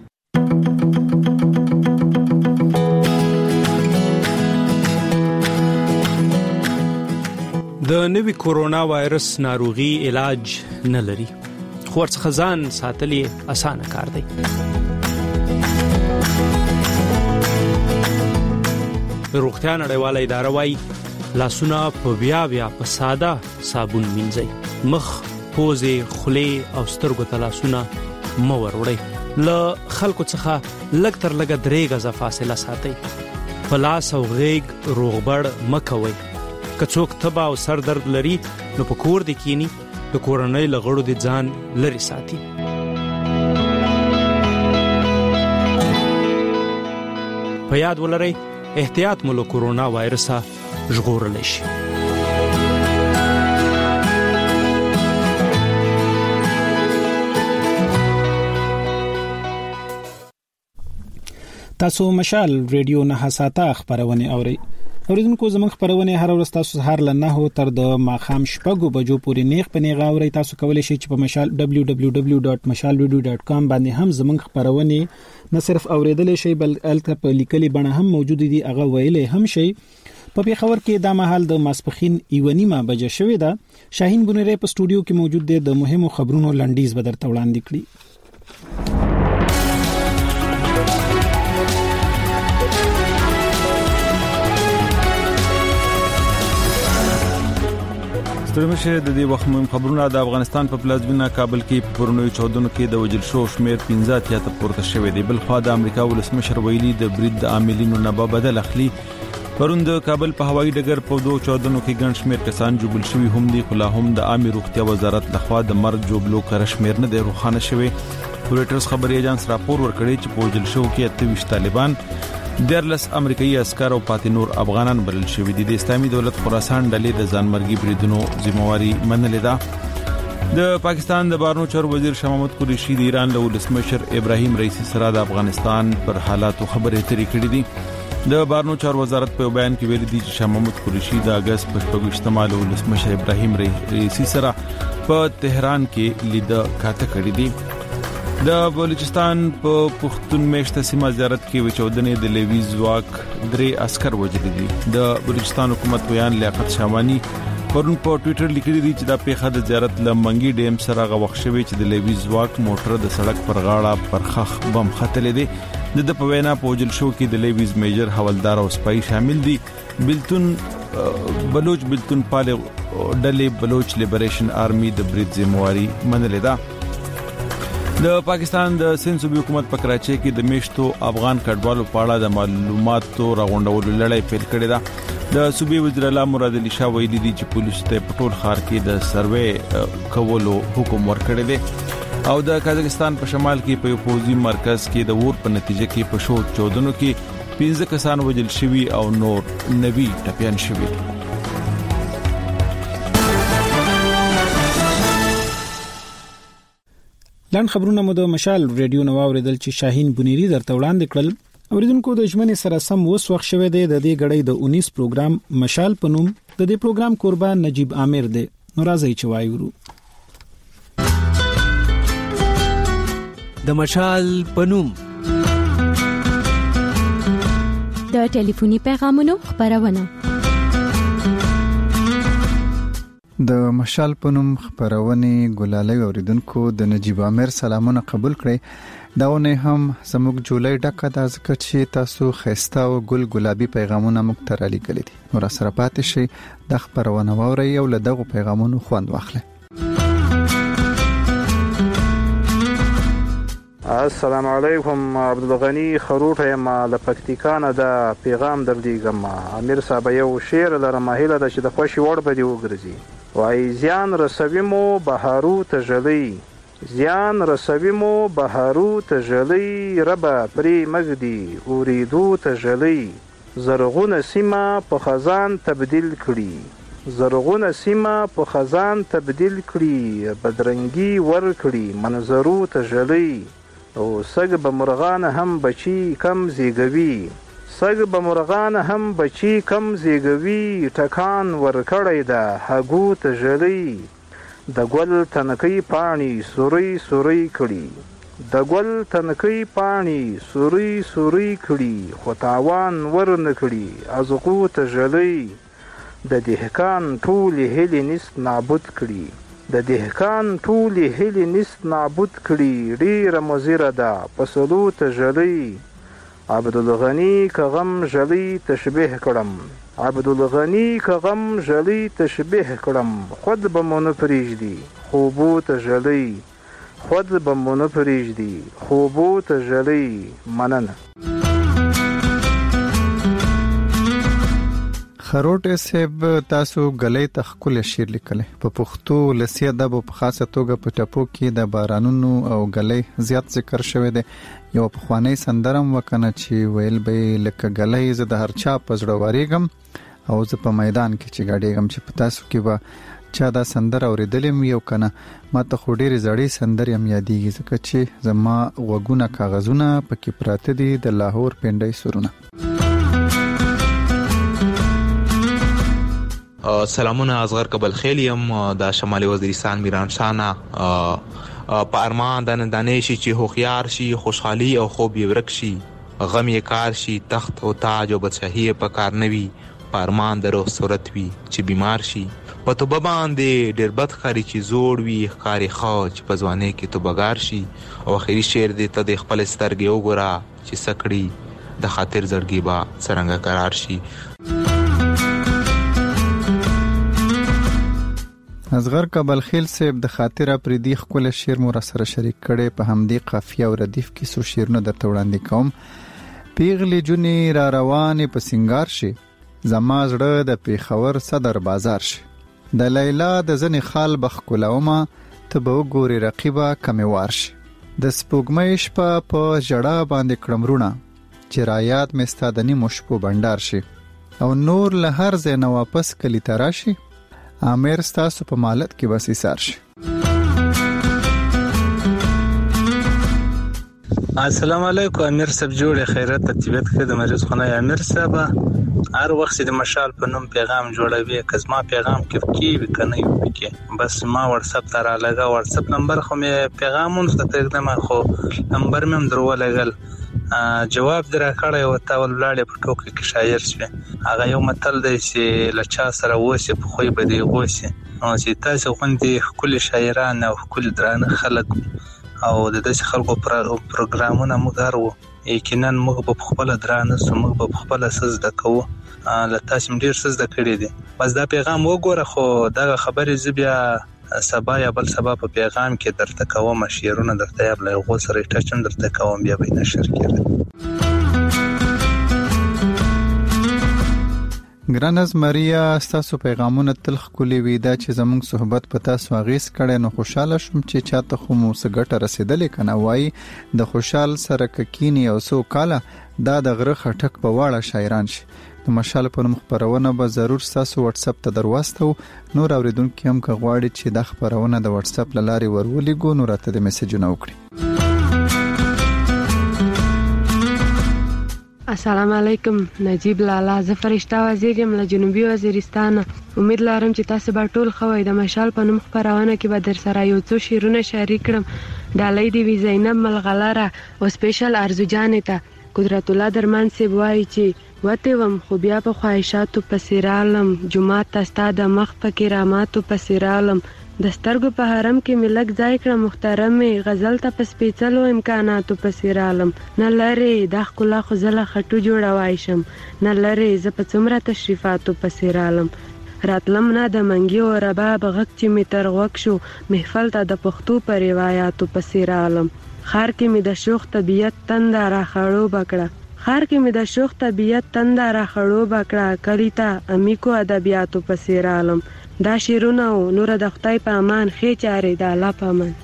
د نوي کورونا وایرس ناروغي علاج نه لري، خو ورڅخه ځان ساتل اسانه کار دی. روغتیا نړیواله اداره وايي لاسونه په بیا بیا په ساده صابون مینځئ، مخ، پوزې، خولې او سترګو ته لاسونه مه وروړئ، له خلکو څخه لږ تر لږه درې غزه فاصله ساتئ، په لاس او غیږ روغبړ مه کوئ. که څوک تبه او سر درد لري نو په کور دې کینی، د کورنۍ له غړو دې ځان لرې ساتي. په یاد ولرئ احتیاط مو له کورونا وایرسه ژغورلی شي. تاسو مشال ریډیو نه حساته خبرونه اورئ. اوریدونکو زموږ خبرونه هر ورځ تاسو سهار له نه تر د ماخام شپږو بجو پورې نیغ په نیغه اوري. تاسو کولی شئ چې په مشال دبليو دبليو دبليو ډاټ مشال ریډیو ډاټ کام باندې هم زموږ خبرونه نه صرف اوریدل شئ بلکې په لیکلي بڼه هم موجود دي، هغه ویلې هم شئ. په پیښور کې د مهال د ماسپخین ایونیما بجه شوې ده. شاهین بنيري په سټوډیو کې موجود دی، د مهمو خبرونو لنډیز به درته وړاندې کړي. سترمشه د دې وخت مهم خبرونه د افغانستان په پلازمینه کابل کې پرونوي چودنو کې د وجل شو شمیر پنځه اتیا ته پورته شوې دی. بل خو د امریکا ولسمشر ویلي د برید د عاملینو نه به بدل اخلي. پرون د کابل په هوایي ډګر په دوه چودنو کې ګڼ شمیر کسان جوړل شوی هم دي، خو لا هم د عامه روغتیا وزارت لخوا د مرګ جوړلو کار شمیر نه دی روښانه شوی. رويټرز خبري اژانس راپور ورکړی چې په وجل شو کې اته ویشت طالبان، دیرلس امریکایي عسكر او پاتې نور افغانان بلل شوی دي. د اسلامي دولت خراسان ډلې د ځانمرګي بریدونو ذمہواری منلې ده. د پاکستان د بهرنیو چارو وزیر شاه محمود قریشي د ایران له ولسمشر ابراهیم رئیسی سره د افغانستان پر حالاتو خبرې اترې کړې دي. د بهرنیو چارو وزارت په بیان کې ویلي دي چې شاه محمود قریشي د اگست په شپږم له ولسمشر ابراهیم رئیسی سره په تهران کې لید کاته کړې دي. د بلوچستان په پښتون میشته سیمه زیارت کې وچودنې د لیوی ځواک درې عسكر وژل دي. د بلوچستان حکومت بیان لیاقت شاوانی پرون په ټوئیټر لیکلي دي چې د پیښه د زیارت لمنګي ډیم سره غوښ شوی چې د لیوی ځواک موټر د سړک پر غاړه پر خخ بم خطلې دي. د په وینا په وجل شو کې د لیویز میجر حوالدار او سپای شامل دي. بلتون بلوچ بلتون پال ډلې بلوچ لیبریشن آرمي د برید ذمہواری منلې ده. د پاکستان د سند صوبې حکومت په کراچۍ کې د میشتو افغان کډوالو په اړه د معلوماتو راغونډولو لړۍ پیل کړې ده. د صوبې وزیر اعلی مراد علي شاه ویلي دي چې پولیسو ته په ټول ښار کې د سروې کولو حکم ورکړی دی. او د قزاقستان په شمال کې په یو پوځي مرکز کې د اور په نتیجه کې په شو چودنو کې پنځه کسان وژل شوي او نور نوي ټپيان شوي. لاند خبرونه مو د مشال ریډیو نو اوریدل چې شاهین بنيري درته وړاندې کړل. اوریدونکو د ژمنې سره سم وس وخت شوه دی د دې غړې د انیس پروګرام مشال پنوم د دې پروګرام قربان نجیب عامر دی. نو راځي چې وایو د مشال پنوم د ټلیفوني پیغامونو خبرونه. د مشال پنوم خبرونه ګلالي اوریدونکو د نجیب عامر سلامونه قبول کړئ. داونه هم زموږ جولای ډکه د ذکر چې تاسو خسته او ګل ګلابي پیغامونه موږ ته را لېږلي دي. نو را سره پاتې شئ د خبرونه ووري او له دغه پیغامونو خوند واخلئ. السلام علیکم، عبدالغنی خروټه ما له پکتیکانه د پیغام درلیږم. امیر صاحب یو شعر لرم، هیله ده چې د خوشي وړ به دی وګرځي. وای زیان رسوي مو بهارو ته ژلی، زیان رسوي مو بهارو ته ژلی، ربه پرې مګدي اوریدو ته ژلی. زرغونه سیمه په خزان تبدیل کړي، زرغونه سیمه په خزان تبدیل کړي، بدرنګي ور کړي منظرو ته ژلی. او سګ به مرغان هم بچي کم زیږوي، سګ به مرغان هم بچي کم زیږوي، ټکان ورکړی ده هګو ته ژلی. د ګل تنکۍ پاڼې سوري سوري کړي، د ګل تنکۍ پاڼې سوري سوري کړي، خو تاوان ورنه کړي ازغو ته ژلی. د دهقان ټولې هیلې نس نابود کړي، د دهقان ټولې هیلې نس نابود کړي، ډیره مضره ده فصلو ته ژلی. عبدالغنی که غم ژلی تشبیه کړم، عبدالغنی که غم ژلی تشبیه کړم، خود به مو نه پرېږدي خوبو ته ژلی، خود به مو نه پرېږدي خوبو ته ژلی. مننه. خروټه صاحب تاسو غلې تخکل شعر لیکلې په پښتو لسی ادب په خاصه توګه په ټپو کې د بارانونو او غلې زیات ذکر شوی دی. یو په خوانی سندرم وکنه چې ویل به لکه غلې ز د هر چا پزړه وریګم او ز په میدان کې چې غاډېګم چې په تاسو کې به چا دا سندر اوریدلم یو کنه ما ته خډيري زړې سندر یم یادېږي ځکه چې زما وګونه کاغذونه پکې پراته دي د لاهور پنډای سرونه. سلامونه اصغر قبل خیلیم د شمالي وزیرستان میران شانا په ارمان د نندانې شي چې هوښیار شي، خوشحالي او خوب یې ورک شي، غم یې کار شي، تخت او تاج او بادشاهي په کار نه وي، په ارمان د روح صورت وي چې بیمار شي، په توبه باندې ډېر بد ښکاري چې زوړ وي، ښکاري ښه چې په ځوانۍ کې توبهګار شي. او اخري شعر دی ته د خپل سترګې وګوره چې سکړي د خاطر زړګي به څرنګه قرار شي. اصغر قبل خیل صاحب د خاطر پردي خپل شعر مو را سره شریک کړي، په همدې قافیه او ردیف کې څو شعرونه درته وړاندې کوم. پیغلې جونې را روانې په سنگار شي، زما زړه د پیښور صدر بازار شي، د لیلا د ځنې خال بخکولومه ته به وګورې رقیبه کمیوار شي، د سپوږمۍ شپه په ژړا باندې کړم رونه چې رایات مې ستا د نیمو شپو بنډار شي، او نور له هر ځای نه واپس کلي ته راشي، امیر ستاسو په مالت کې بس ایثار شي. السلام علیکم. امیر صاحب جوړه خیرت طبیعت کې د مریض خونه امیر صاحب هر وخت د مشال په نوم پیغام جوړوي، کزما پیغام کې کی وکنه یو کې بس ما واتس اپ ته را لګا، واتس اپ نمبر خو مې پیغامونه ته تقدم خو نمبر مې درو لګل، جواب درا کړی او تاول لاړې په ټوکې کې شاعر شوه. هغه یو متل دی چې لچا سره وسی په خوې بده غوسی، او چې تاسو غوندې خپل شاعران او خپل درانه خلک او د دې خلکو پروګرامونه موږ درو، یقینا موږ په خپل درانه سمو په خپل سز د کوو، لته سم ډیر سز د کړی دي. بس دا پیغام وګوره، خو دا خبرې زبیا سبا یا بل سبا په پیغام کې درته کوم، شعرونه درته یا بل غو سره ټچم درته کوم، بیا به نشر کړم. ګرانز ماریا، تاسو پیغامونه تل خولي وي، دا چې زموږ صحبت په تاسو اغیز کړي نو خوشاله شوم چې چاته خو مو سګټه رسیدلې کنه. وای د خوشحال سره ککینی او سو کاله دا د غره خټک په واړه شاعران شي. د مشال په نوم خبرونه به ضرور تاسو واتس اپ ته دروازته، نور اوریدونکو هم که غواړي چې د خبرونه د واتس اپ لاري ورولېګو نو راته د میسجونه وکړي. السلام علیکم. نجیب لالا، زه فرشته وزیر یم له جنوبي وزیرستان. امید لرم چې تاسو به ټول خوای. د مشال په نوم خبرونه کې به در سره یو څو شیرونه شریک کړم. ډالۍ دی وی زینب ملغلره او سپیشل ارزو جان ته. قدرت الله درمان سی وای چې وته وم خو بیا په خواهشاتو پسیرالم، جمعه تاستا د مخ په کراماتو پسیرالم، د سترګو په حرم کې ملک ځای کړه محترم، غزل ته په سپیڅلو امکاناتو پسیرالم، نه لری د خلا خزله خټو جوړوای شم، نه لری ز په څومره تشریفاتو پسیرالم، راتلم نه د منګي او رباب غک چې می تر وک شو، محفل ته د پښتو په روایتو پسیرالم، خار کې می د شوخ طبيعت تند را خړو بکړه، خار کې می د شوخ طبيعت تند را خړو بکړه، کلی ته امیکو ادبیاتو پسیرالم. دا شیرونه او نور د خدای په امان، خې چارې د الله په امان.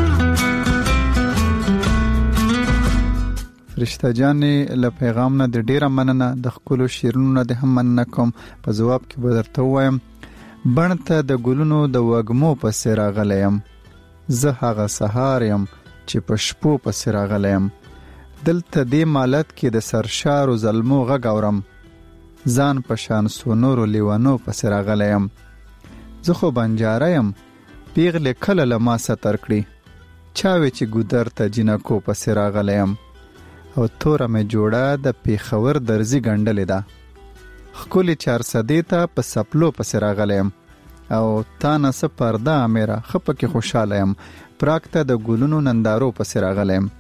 فرشته جانې له پیغام نه د ډیره مننه، د خپل شیرونو د هم مننه کوم. په جواب کې به درته وایم بڼته د ګلونو د وګمو په سر راغلم، زه هغه سهار يم چې په شپو په سر راغلم، دلته دې مالت کې د سرشار او ظلمو غږ اورم، ځان په شان سونور لیوانو په سر راغلم، زه خو بنجاره یم پیغلې کله له ما ستر کړي، چاوي چې ګودر ته جنکو په سر راغلم، او توره مې جوړه د پیښور درزي ګنډلې ده، خکولي چار صدې ته په سپلو په سر راغلم، او تا نه څه پرده میرا خپکه خوشاله یم، پراکته د ګلونو نندارو په سر راغلم.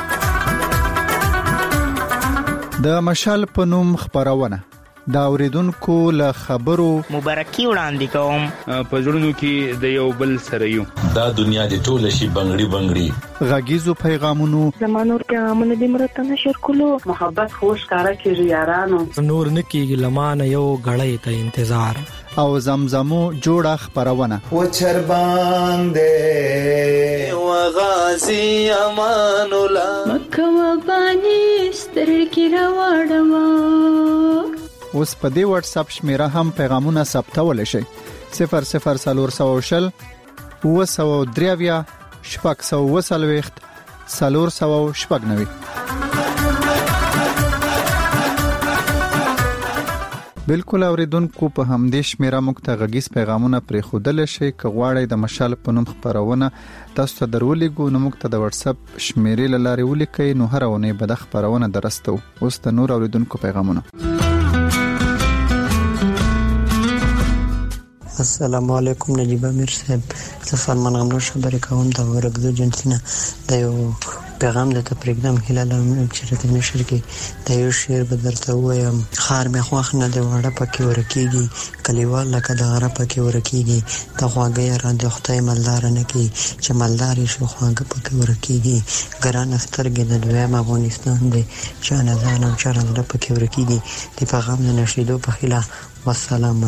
د مشال په نوم خبرونه دا اوریدونکو له خبرو مبارکي وړاندې کوم، په ژوندو کې د یو بل سره یو، دا دنیا د ټول شي بنگړي بنگړي غږیزو پیغامونو زمانو پیغامونه د مرته نشر کولو، محبت خوش کارا کیږي یارانو، نور نکیږي لمانه یو غړې ته انتظار، او زمزمو جوړه خبرونه و چربان دې و غازی امان الله مکه و بانی ستر کی راوړم. اوس په دې واتس اپ شمیره هم پیغامونه ثبتول شي صفر صفر سلور سو شل و سو دریویا شپږ سو وسلويخت سلور سو شپږ نوي. بالکل اوریدونکو په همدې شمیره موږ ته غږیز پیغامونه پرې خودل شي که غواړئ د مشال په نوم خبرونه تاسو ته درولېږو نو موږ ته د واتس اپ شمیرې له لارې ولیکئ نو هر ونه به د خبرونه درستو. اوس د نور اوریدونکو پیغامونه. السلام علیکم نجیب امیر صاحب، زه فرمان غمنوش خبرې کوم د ورګدو جنسینه د یو پیغام د تپریکدم هلال چې رته نشر کې د یو شعر به درته وایم. خار مې خوښ نه دی وړه پکې ورکیږي، کلیوال لکه د غره پکې ورکیږي، د خواږه را د خدای مالدار نه کی چې مالدار شي خواږه پکې ورکیږي، ګران سترګې د دویم افغانستان دی چې نه ځانم چرند پکې ورکیږي. د پیغام د نشریدو په خلا والسلام.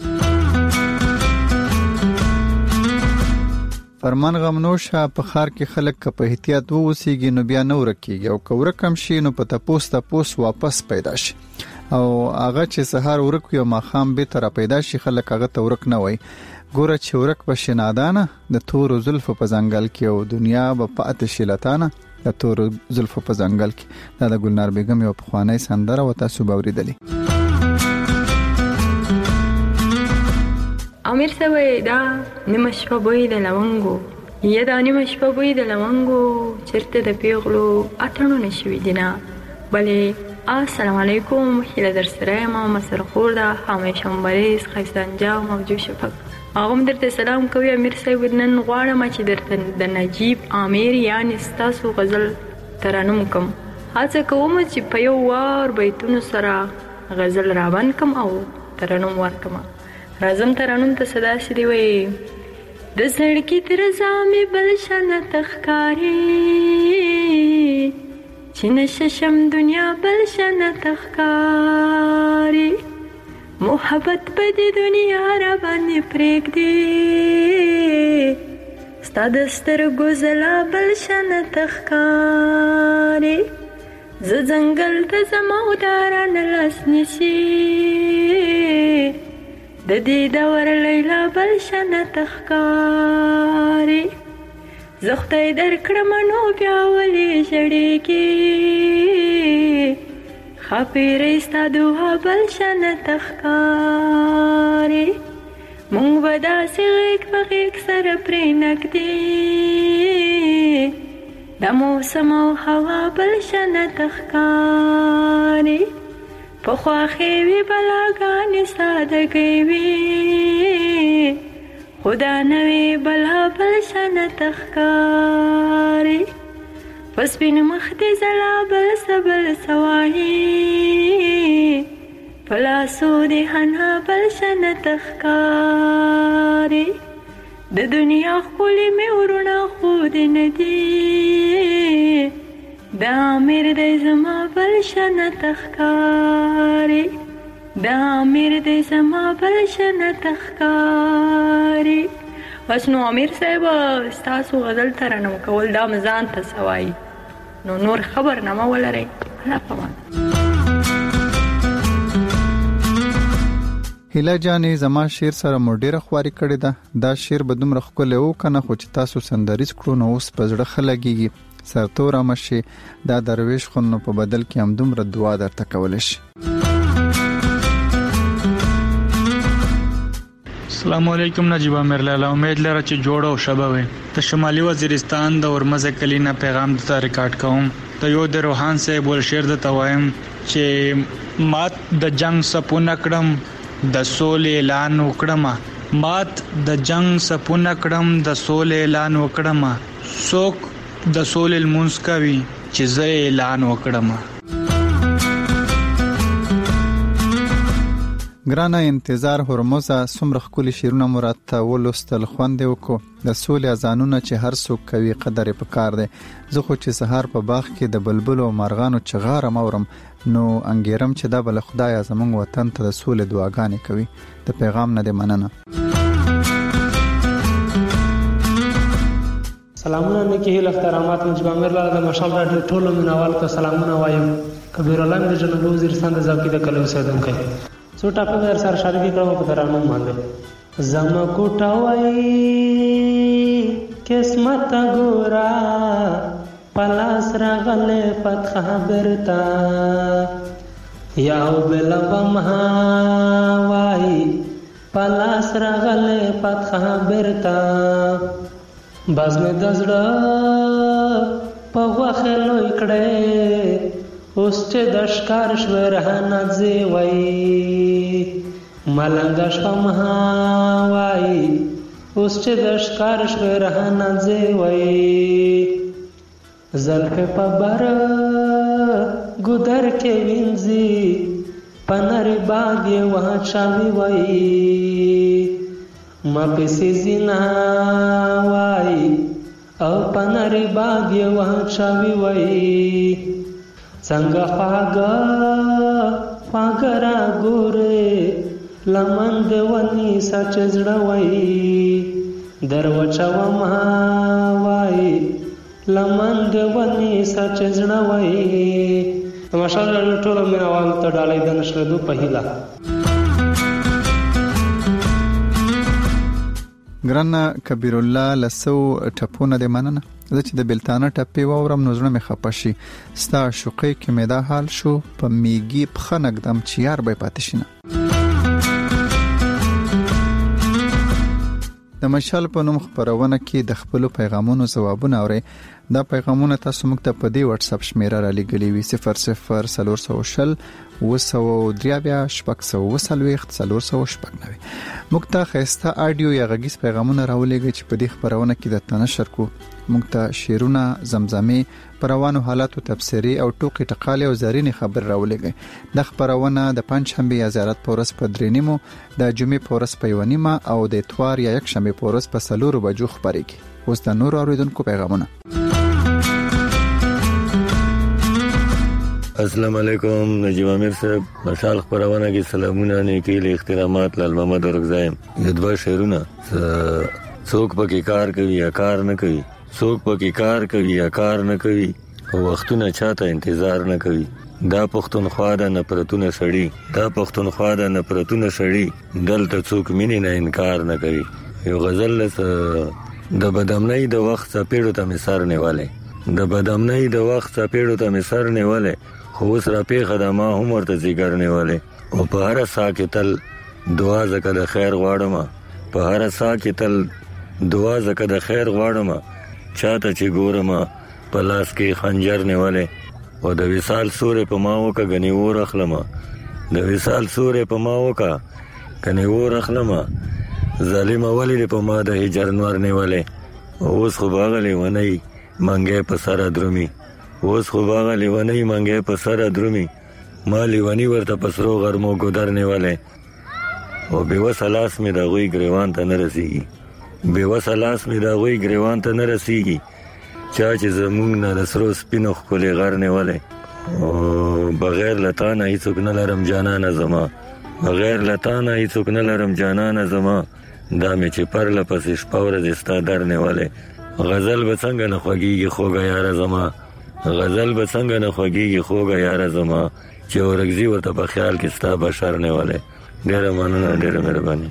فرمان غمنوشه په خار کې خلک که په احتیاط ووسیږي نو بیا نه ورکیږي او که ورکم شي نو په تپوس تپوس واپس پیدا شي او هغه چې سهار ورک وي او ماښام به تر پیدا شي خلک هغه ته ورک نه وای. ګوره چې ورک بشي نادانه د تور زلف په ځنګل کې او دنیا به پات شي لتانه د تور زلف په ځنګل کې. دا د ګلنار بیگم یو پخوانی سندره و تاسو به اوریدلې. امیر صاحب دا نیمه شپه بوی د لونګو یا دا نیمه شپه بوی د لونګو چرته د پیغلو اتڼو نشوي دینا بلې. السلام علیکم، هیله در سره ما مسر خور دا همیشم بریز خیستانجا و موجو شفق. هغه درته سلام کوي امیر صاحب. نن غواړم چې درته د نجیب امیر یعنی ستاسو غزل ترانم کوم. هڅه کوم چې په یو وار بیتونو سره غزل راوان کوم او ترانم ورکم. رازم ترانم ته صدا شي دی وي د سړکی تر زامي بل شنه تخکاری چې نششم دنیا بل شنه تخکاری محبت په دې دنیا را باندې پرېګ دی ستاد سترګو زلا بل شنه تخکاری ز ځنګل ته زما وداران لاس نشي د دې دور لیلا بل شنه تخکاری زه خدای درکړم نو بیا ولې ژړېږې ښاپېرۍ ستا دوها بل شنه تخکاری مونږ به داسې غېږ په غېږ سره پرې نږدې د موسم او هوا بل شنه تخکاری پخوا خېوي بلاګانې سادګۍ وي خدا نوې بلا بل شنه تخکاری په سپین مخ دې زړه بل څه بل څه وایي په لاسو دې حنا بل شنه تخکاری د دنیا ښکلي مې ورونه خو دې نه دي د امیر دې زما بل شنه تخکاری د امیر دې زما بل شنه تخکاری. بس نو امیر صاحب ستاسو غزل ترانم کول دا مزان ته سوای نو نور خبر نه ولرئ. الله پامان. هیله جانې زما شعر سره مو ډیره خواري کړې ده. دا شعر به دومره ښکلی و که نه خو چې تاسو سندریز کړو نو اوس په زړه ښه لګېږي. سرتوره مشي دا درویش خو نو په بدل کې هم دومره دعا درته کولی شي. السلام علیکم نجیب امیر لاله، امید لرم چې جوړ او شبه وي. ته شمالي وزیرستان د ورمزه کلینا پیغام ته ریکارډ کوم. ته یو د روحان صاحب ول شعر د توایم چې مات د جنگ سپونه کړم د سولې اعلان وکړم، مات د جنگ سپونه کړم د سولې اعلان وکړم، څوک د سولې المنس کوي چې زه اعلان وکړم. ګرانه انتظار هرمزه څومره ښکلي شعرونه مو راته ولوستل، خوند یې وکړو. د سولې اذانونه چې هر څوک کوي قدر یې پکار دی. زه خو چې سهار په باغ کې د بلبلو او مارغانو چغاره مورم نو انګیرم چې دا بل خدای زمونږ وطن ته د سولې دعاګانې کوي. د پیغام نه دې مننه. سلامونه نیکی هیله احترامات نجیب امیر لاله د مشال راډیو ټولو مینوالو ته سلامونه وایم. کبیر الله د جنوبي وزیرستان د ځوکي د کلو اوسیدونکی څو ټاپه در سره شریک کړم په ترانو باندې. زما کوټه وای قسمت ګورا پلاس راغله فتح برتا یاو بلبم وای پلاس راغله فتح برتا باز مې دزړه په واخه لوی کړه اوس چې د ښکار شوه رهانه ځي وای ملنګ شپه وای اوس چې د ښکار شوه رهانه ځي وای زلفې په بر ګودر کې وینځي پنری باغ یې وچاوي وای ما پسې زینا وای او پنری باغ یې وچاوي وای څنګه خواږه خواږه را ګورې لمن د ونی سچ زړه وای دروچوم وای لمن د ونی سچ زړه وای ماشاءالله ټول مې وال ته ډالۍ د نشردو په هیله ګران کبیر الله لسو ټپونه د مننه زه چې د بلتانه ټپې وورم نو زړه مې خپه شي ستا شوقې کې مې دا حال شو په میږي پخه نګدم چې یار به پاتې شي نه د مشال په نوم خبرونه کې د خپل پیغامونو ځوابونه اوري دا پیغامونه تاسو موږ ته په دې واتس اپ شمیره را لګلې وي صفر صفر څلور سوه شل اووه سوه درې شپږ سوه اووه څلوېښت څلور سوه شپږ نوي موږ ته ښایسته اډیو یا غږیز پیغامونه راولېږئ چې په دې خبرونه کې د تنشر کو موږ ته شعرونه زمزمې پروانو حالاتو تفسیری او ټوکې ټقالې او زرینې خبر راولېږئ د خبرونه د پنځشنبه یا زیارت پورس په درېنیمو د جمعې پورس په یونیمه او د اتوار یا یک شنبه پورس په سلورو بجو خبرېږي اوس د نور اوریدونکو پیغامونه السلام علیکم نجیب امیر صاحب مشال خبرونه کې سلامونه نیکی له احترامات لال محمد ورغزایم د دوه شعرونه څوک پکې کار کوي یا کار نه کوي څوک پکې کار کوي یا کار نه کوي او وختونه چاته انتظار نه کوي دا پښتونخوا د نفرتونه سړی دا پښتونخوا د نفرتونه سړی دلته څوک مینې نه انکار نه کوي یو غزل د بدامنۍ د وخت څپېړو ته مسار نیواله د بدامنۍ د وخت څپېړو ته مسار نیواله خو اوس را پیښه د ما هم ورته ځیګر نیواله او په هر سا کې تل دعا زکه د خیر غواړم په هر سا کې تل دعا زکه د خیر غواړم چاته چې ګورم په لاس کې خنجر نیواله او د وصال سورې په ما وکه غني ور اخلم د وصال سورې په ما وکه غني ور اخلم ظالم اولی په ما د هجر نور نیواله اوس خو باغلی ونی منګه په سره درومي اوس خو باغلی ونی منګه په سره درومي مالی ونی ورته پسرو غرمو ګدر نیواله او به وسلاس می د غوي ګریوان ته نه رسیږي به وسلاس می د غوي ګریوان ته نه رسیږي چا چې زمونږ نه رسرو سپینو خپل غر نیواله او بغیر لتانه هیڅوک نه لرم جانانه زما بغیر لتانه هیڅوک نه لرم جانانه زما دا مې چې پر لپسې شپه ورځ ستا در نیواله غزل به څنګه نه خوږیږي خوږه یاره زما غزل به څنګه نه خوږیږي خوږه یاره زما چې ورګزي ورته په خیال کې ستا بشر نیواله ډېره مننه ډېره مهرباني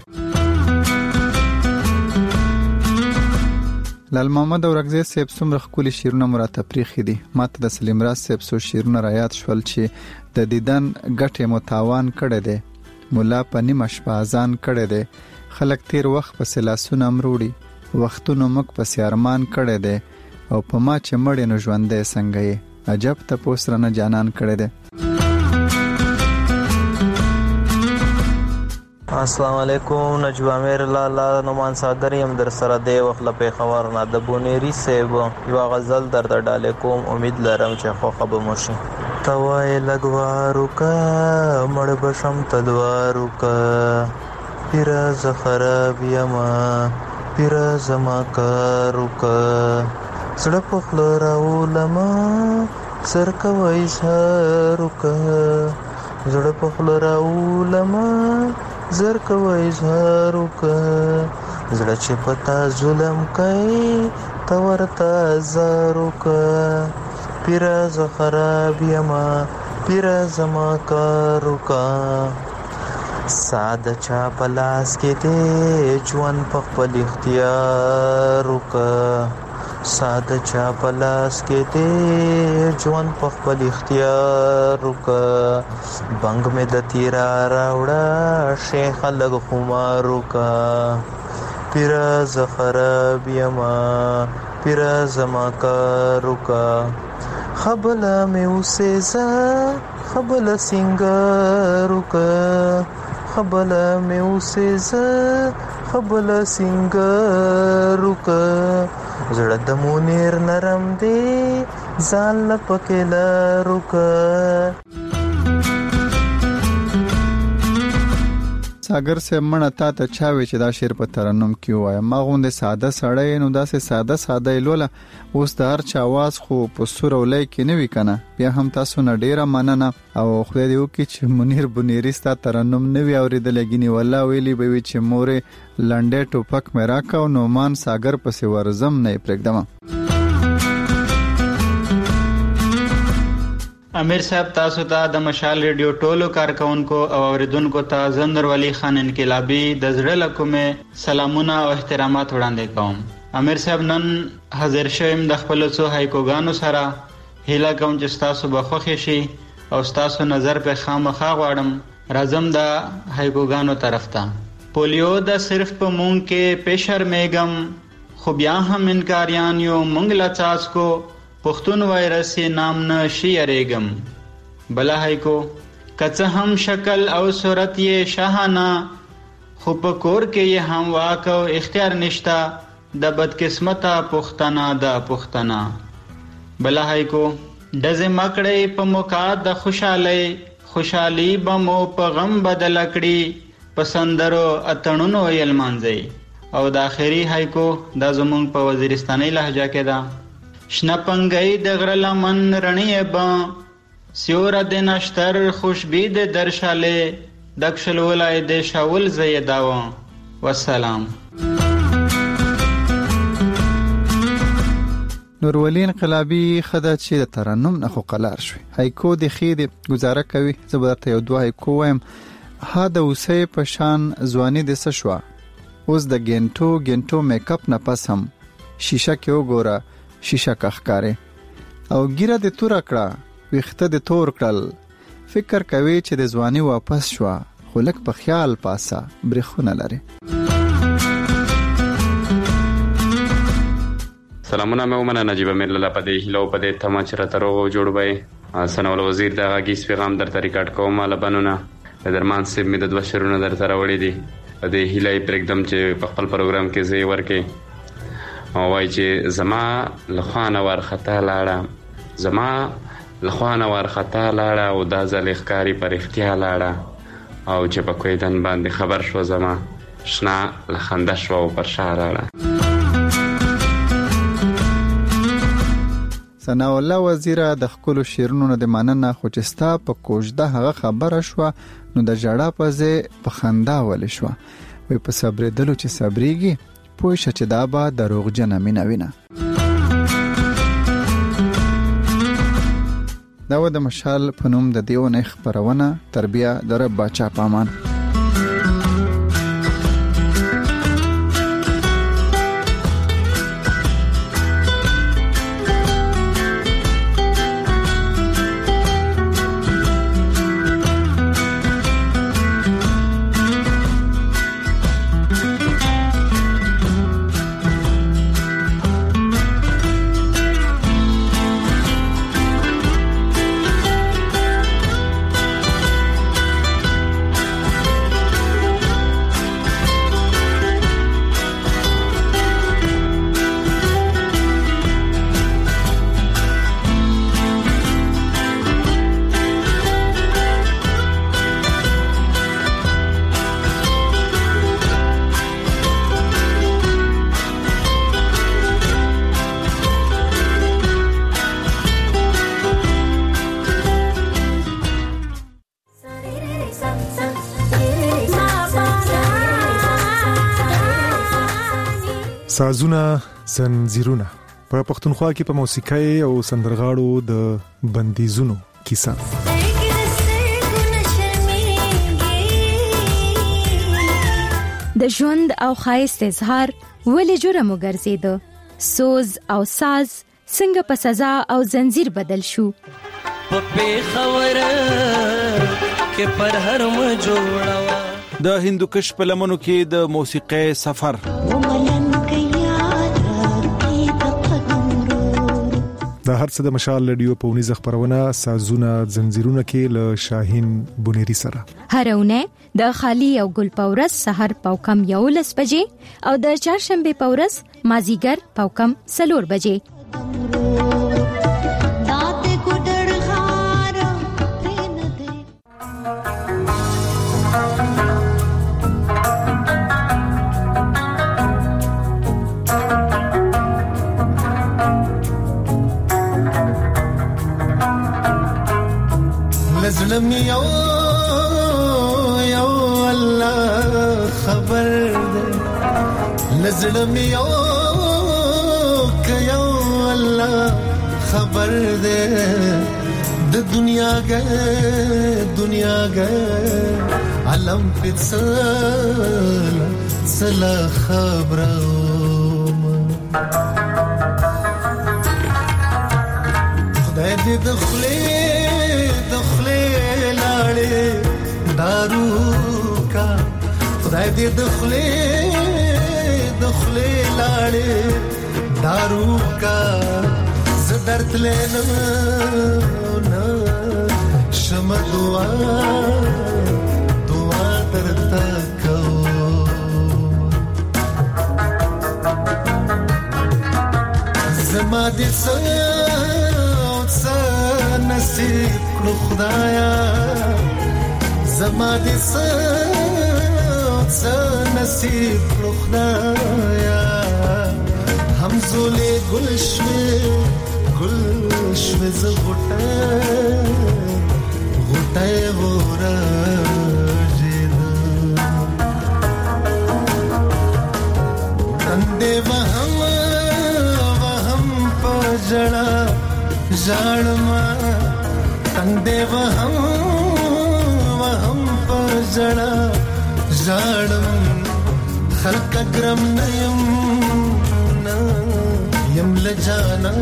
لال محمد اورغزي صاحب څومره خولي شیرونه مراته پریخي دي ماته د سلیم راز صاحب سو شیرونه را یاد شول چې د دیدن ګټه متاوان کړي دي مولا پنی مشپازان کړي دي خلک تیر وخت په سلاسونه امروړي وختونو مک په سیارمان کړي دي او په ما چې مړ نه ژوندې څنګه یې عجب ته پوسرنه جانان کړي دي السلام علیکم نجیب امیر لالا نومان صادر یم در سره دی وخت په خبر نه د بونيري سیب یو غزل در د ډاله کوم امید لرم چې خو خبر مشي توای لګوارو کا مړ بشم تدوارو کا پیر ز خراب یما پیر زما کارو کا سړ په خلر اولما سر کوي سارو کا زړ په خلر اولما زر کوي زارو کا زړه چې پتا ظلم کوي تو ورته زارو کا پیر ز خراب یما پیر زما کارو کا ساده چا پلاس کې دې ژوند په خپل اختیار کا ساده چا پلاس کې دې ژوند په خپل اختیار وکا بنګ مې د تیرا راوړه شیخ لګ خمار وکا پیرا زخراب یما پیرا زما کار وکا خبل مې وسېزا خبل سنگار وکا خبل مې وسېزا خبل سنگار وکا زړه د مونیر نرم دی ځان لپکې لارو کا ساګر سے مړه تا ته چاوي چې دا شعر په ترنم کې وای ما غوند ساده سړی نو دا سه ساده ساده لوله اوس د هر چا आवाज خو په سور ولای کې نه وی کنه بیا هم تاسو نه ډیره مننه او خو دې وکي چې منیر بنيري ستا ترنم نه وی اوریدل غنی والله ویلی به وی چې مورې لنډه ټوپک مې راکاو نو مان ساګر پسې ورزم نه پرېږدم. امیر صاحب تاسو ته د مشال ریډیو ټولو کارکونکو او اوریدونکو ته زندر ولی خان انقلابی د زړه له کومه سلامونه او احترامات وړاندې کوم. امیر صاحب نن حاضر شوم د خپل څو هایکوګانو سره هیله کوم چې تاسو به خوښ شي او تاسو نظر په خامخا غواړم راځم د هایکوګانو طرف ته. پولیو د صرف په مونږ کې پېشر میګم خو بیا هم انکاریان یو مونږ لا چاس کو پختون وایرس نام نه شي اریګم. بلا هایکو کڅه هم شکل او صورت یې شاهانه خو په کور کې یې هم واک او اختیار نشتا د بدقسمته پختنا د پختنا. بلا هایکو دزه مکړې په موقع د خوشاله خوشحالي بمو په غم بدل کړي پسندرو اتڼونو یل مانځي. او د اخري هایکو د زمونږ په وزیرستاني لهجه کې ده شنه پنګي د غره لمن رڼې با سیور د نشتر خوشبید درشاله دکشل ولای د شاول زیداو. والسلام. نورولین انقلابی خدای چې د ترنم نه خو قلار شوی هایکو د خید گزاره کوي زبرته یو دوه هایکو وایم ها د اوسې په شان ځواني د سشوا اوس د ګنټو ګنټو میک اپ نه پس هم شیشه کې وګوره شیشه کخکاره او ګیره د تور کړه ویخته د تور کړل فکر کوي چې د ځواني واپس شو خو لک په خیال پاسه برخونه لري. سلامونه مې ومنه نجيب امیر لاله په دې هلو په دې تمه چې را ترغو جوړ وای سنول وزیر د غیس پیغام در طریقات کوم لبنونه د درمان سیب مې د دوه شرونه در تر وړي دي د هلې پرېږدم چې په خپل پروګرام کې زی ورکې او وای چې زما لخوانه ورخته لاړه زما لخوانه ورخته لاړه او د ځلېخکاری پر اختیار لاړه او چې په کویدن باندې خبر شو زما شنا لخنده شو پر شار لاړه. ثنا الله وزیر د خپل شیرونو د مننه خو چې ستا په کوژده هغه خبره شو نو د جړه په ځای په خندا ول شو وي په صبر دلو چې صبرېږي پوه شه چې دا به دروغجن مینه وینه. دا و د مشال په نوم د دیونه خبرونه تربیه د رب باچا پامان. سازونه زنجیرونه په پښتونخوا کې په موسیقۍ او سندرغاړو د بندیزونو کیسه. د ژوند او خایست اظهار ولې جرم وګرځیدو سوز او ساز څنګه په سزا او زنجیر بدل شو. په خبره کې پر هر م جوړوا د هندوکش په لمنو کې د موسیقي سفر د هر څه د مشال رادیو په ونیز خبرونه سازونه زنجیرونه کې له شاهین بونيري سره هرونه د خالی او ګل پورس سحر پاوکم یولس بجې او د چهارشنبه پورس مازیګر پاوکم سلور بجې. لزلم یو یو الله خبر ده لزلم یو ک یو الله خبر ده د دنیا ګه دنیا ګه علم پڅل سلا خبرو خدای دې دخلې دارو کا خدای دې دخلې دخلې لاړې دارو کا زدرت لنه نه شم دعا دعا درته کو زما دې څه نصیب کړو خدایا زما دې څه نصیب کړو خدایا همزولې ګلشوي ګلشوي زغټه غټه ورجید تندې وهم وهم پجړه ژړما تندې وهم وهم پجړه ژړم خلق کرم نیم نا یم لجانا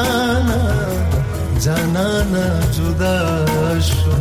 جانا نا جدا شو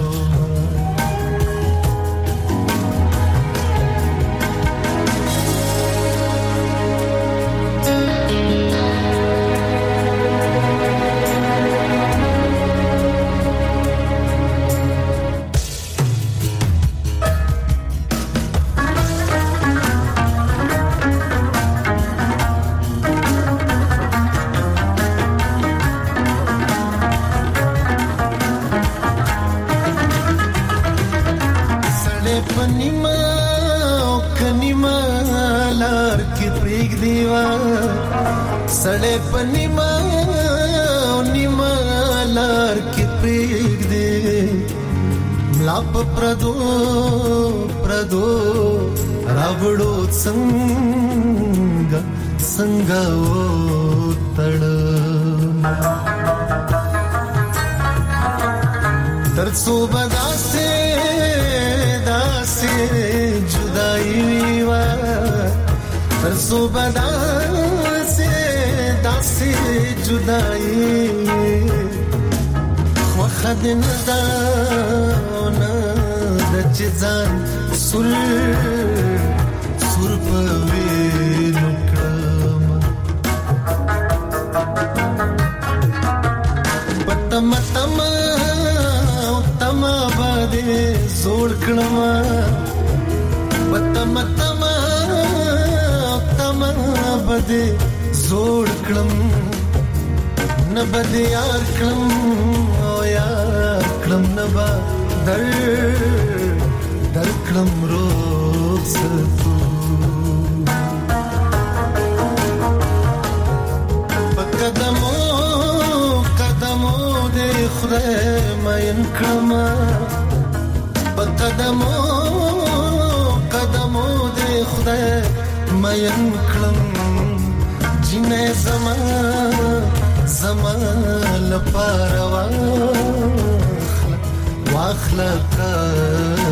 सड़े पनिमा निमा लार के पेग दे मलाप प्रदो प्रदो रावड़ो संग संग तड़ तरसो बदा से दासे जुदाई वा तरसो बदा दासी जुदाई वखद नदाना दचजान सुर सुर पवे नकम पतम तम तम बादे जोड़ कणमा पतम तम तम बादे जोड़ कलम न बद यार कलम ओ यार कलम न बा दर दर कलम रोज तू कदमो कदमो दे खुदा मायन कलमा कदमो कदमो दे खुदा मायन कलम जिने जमा जमा लपारवा वाखला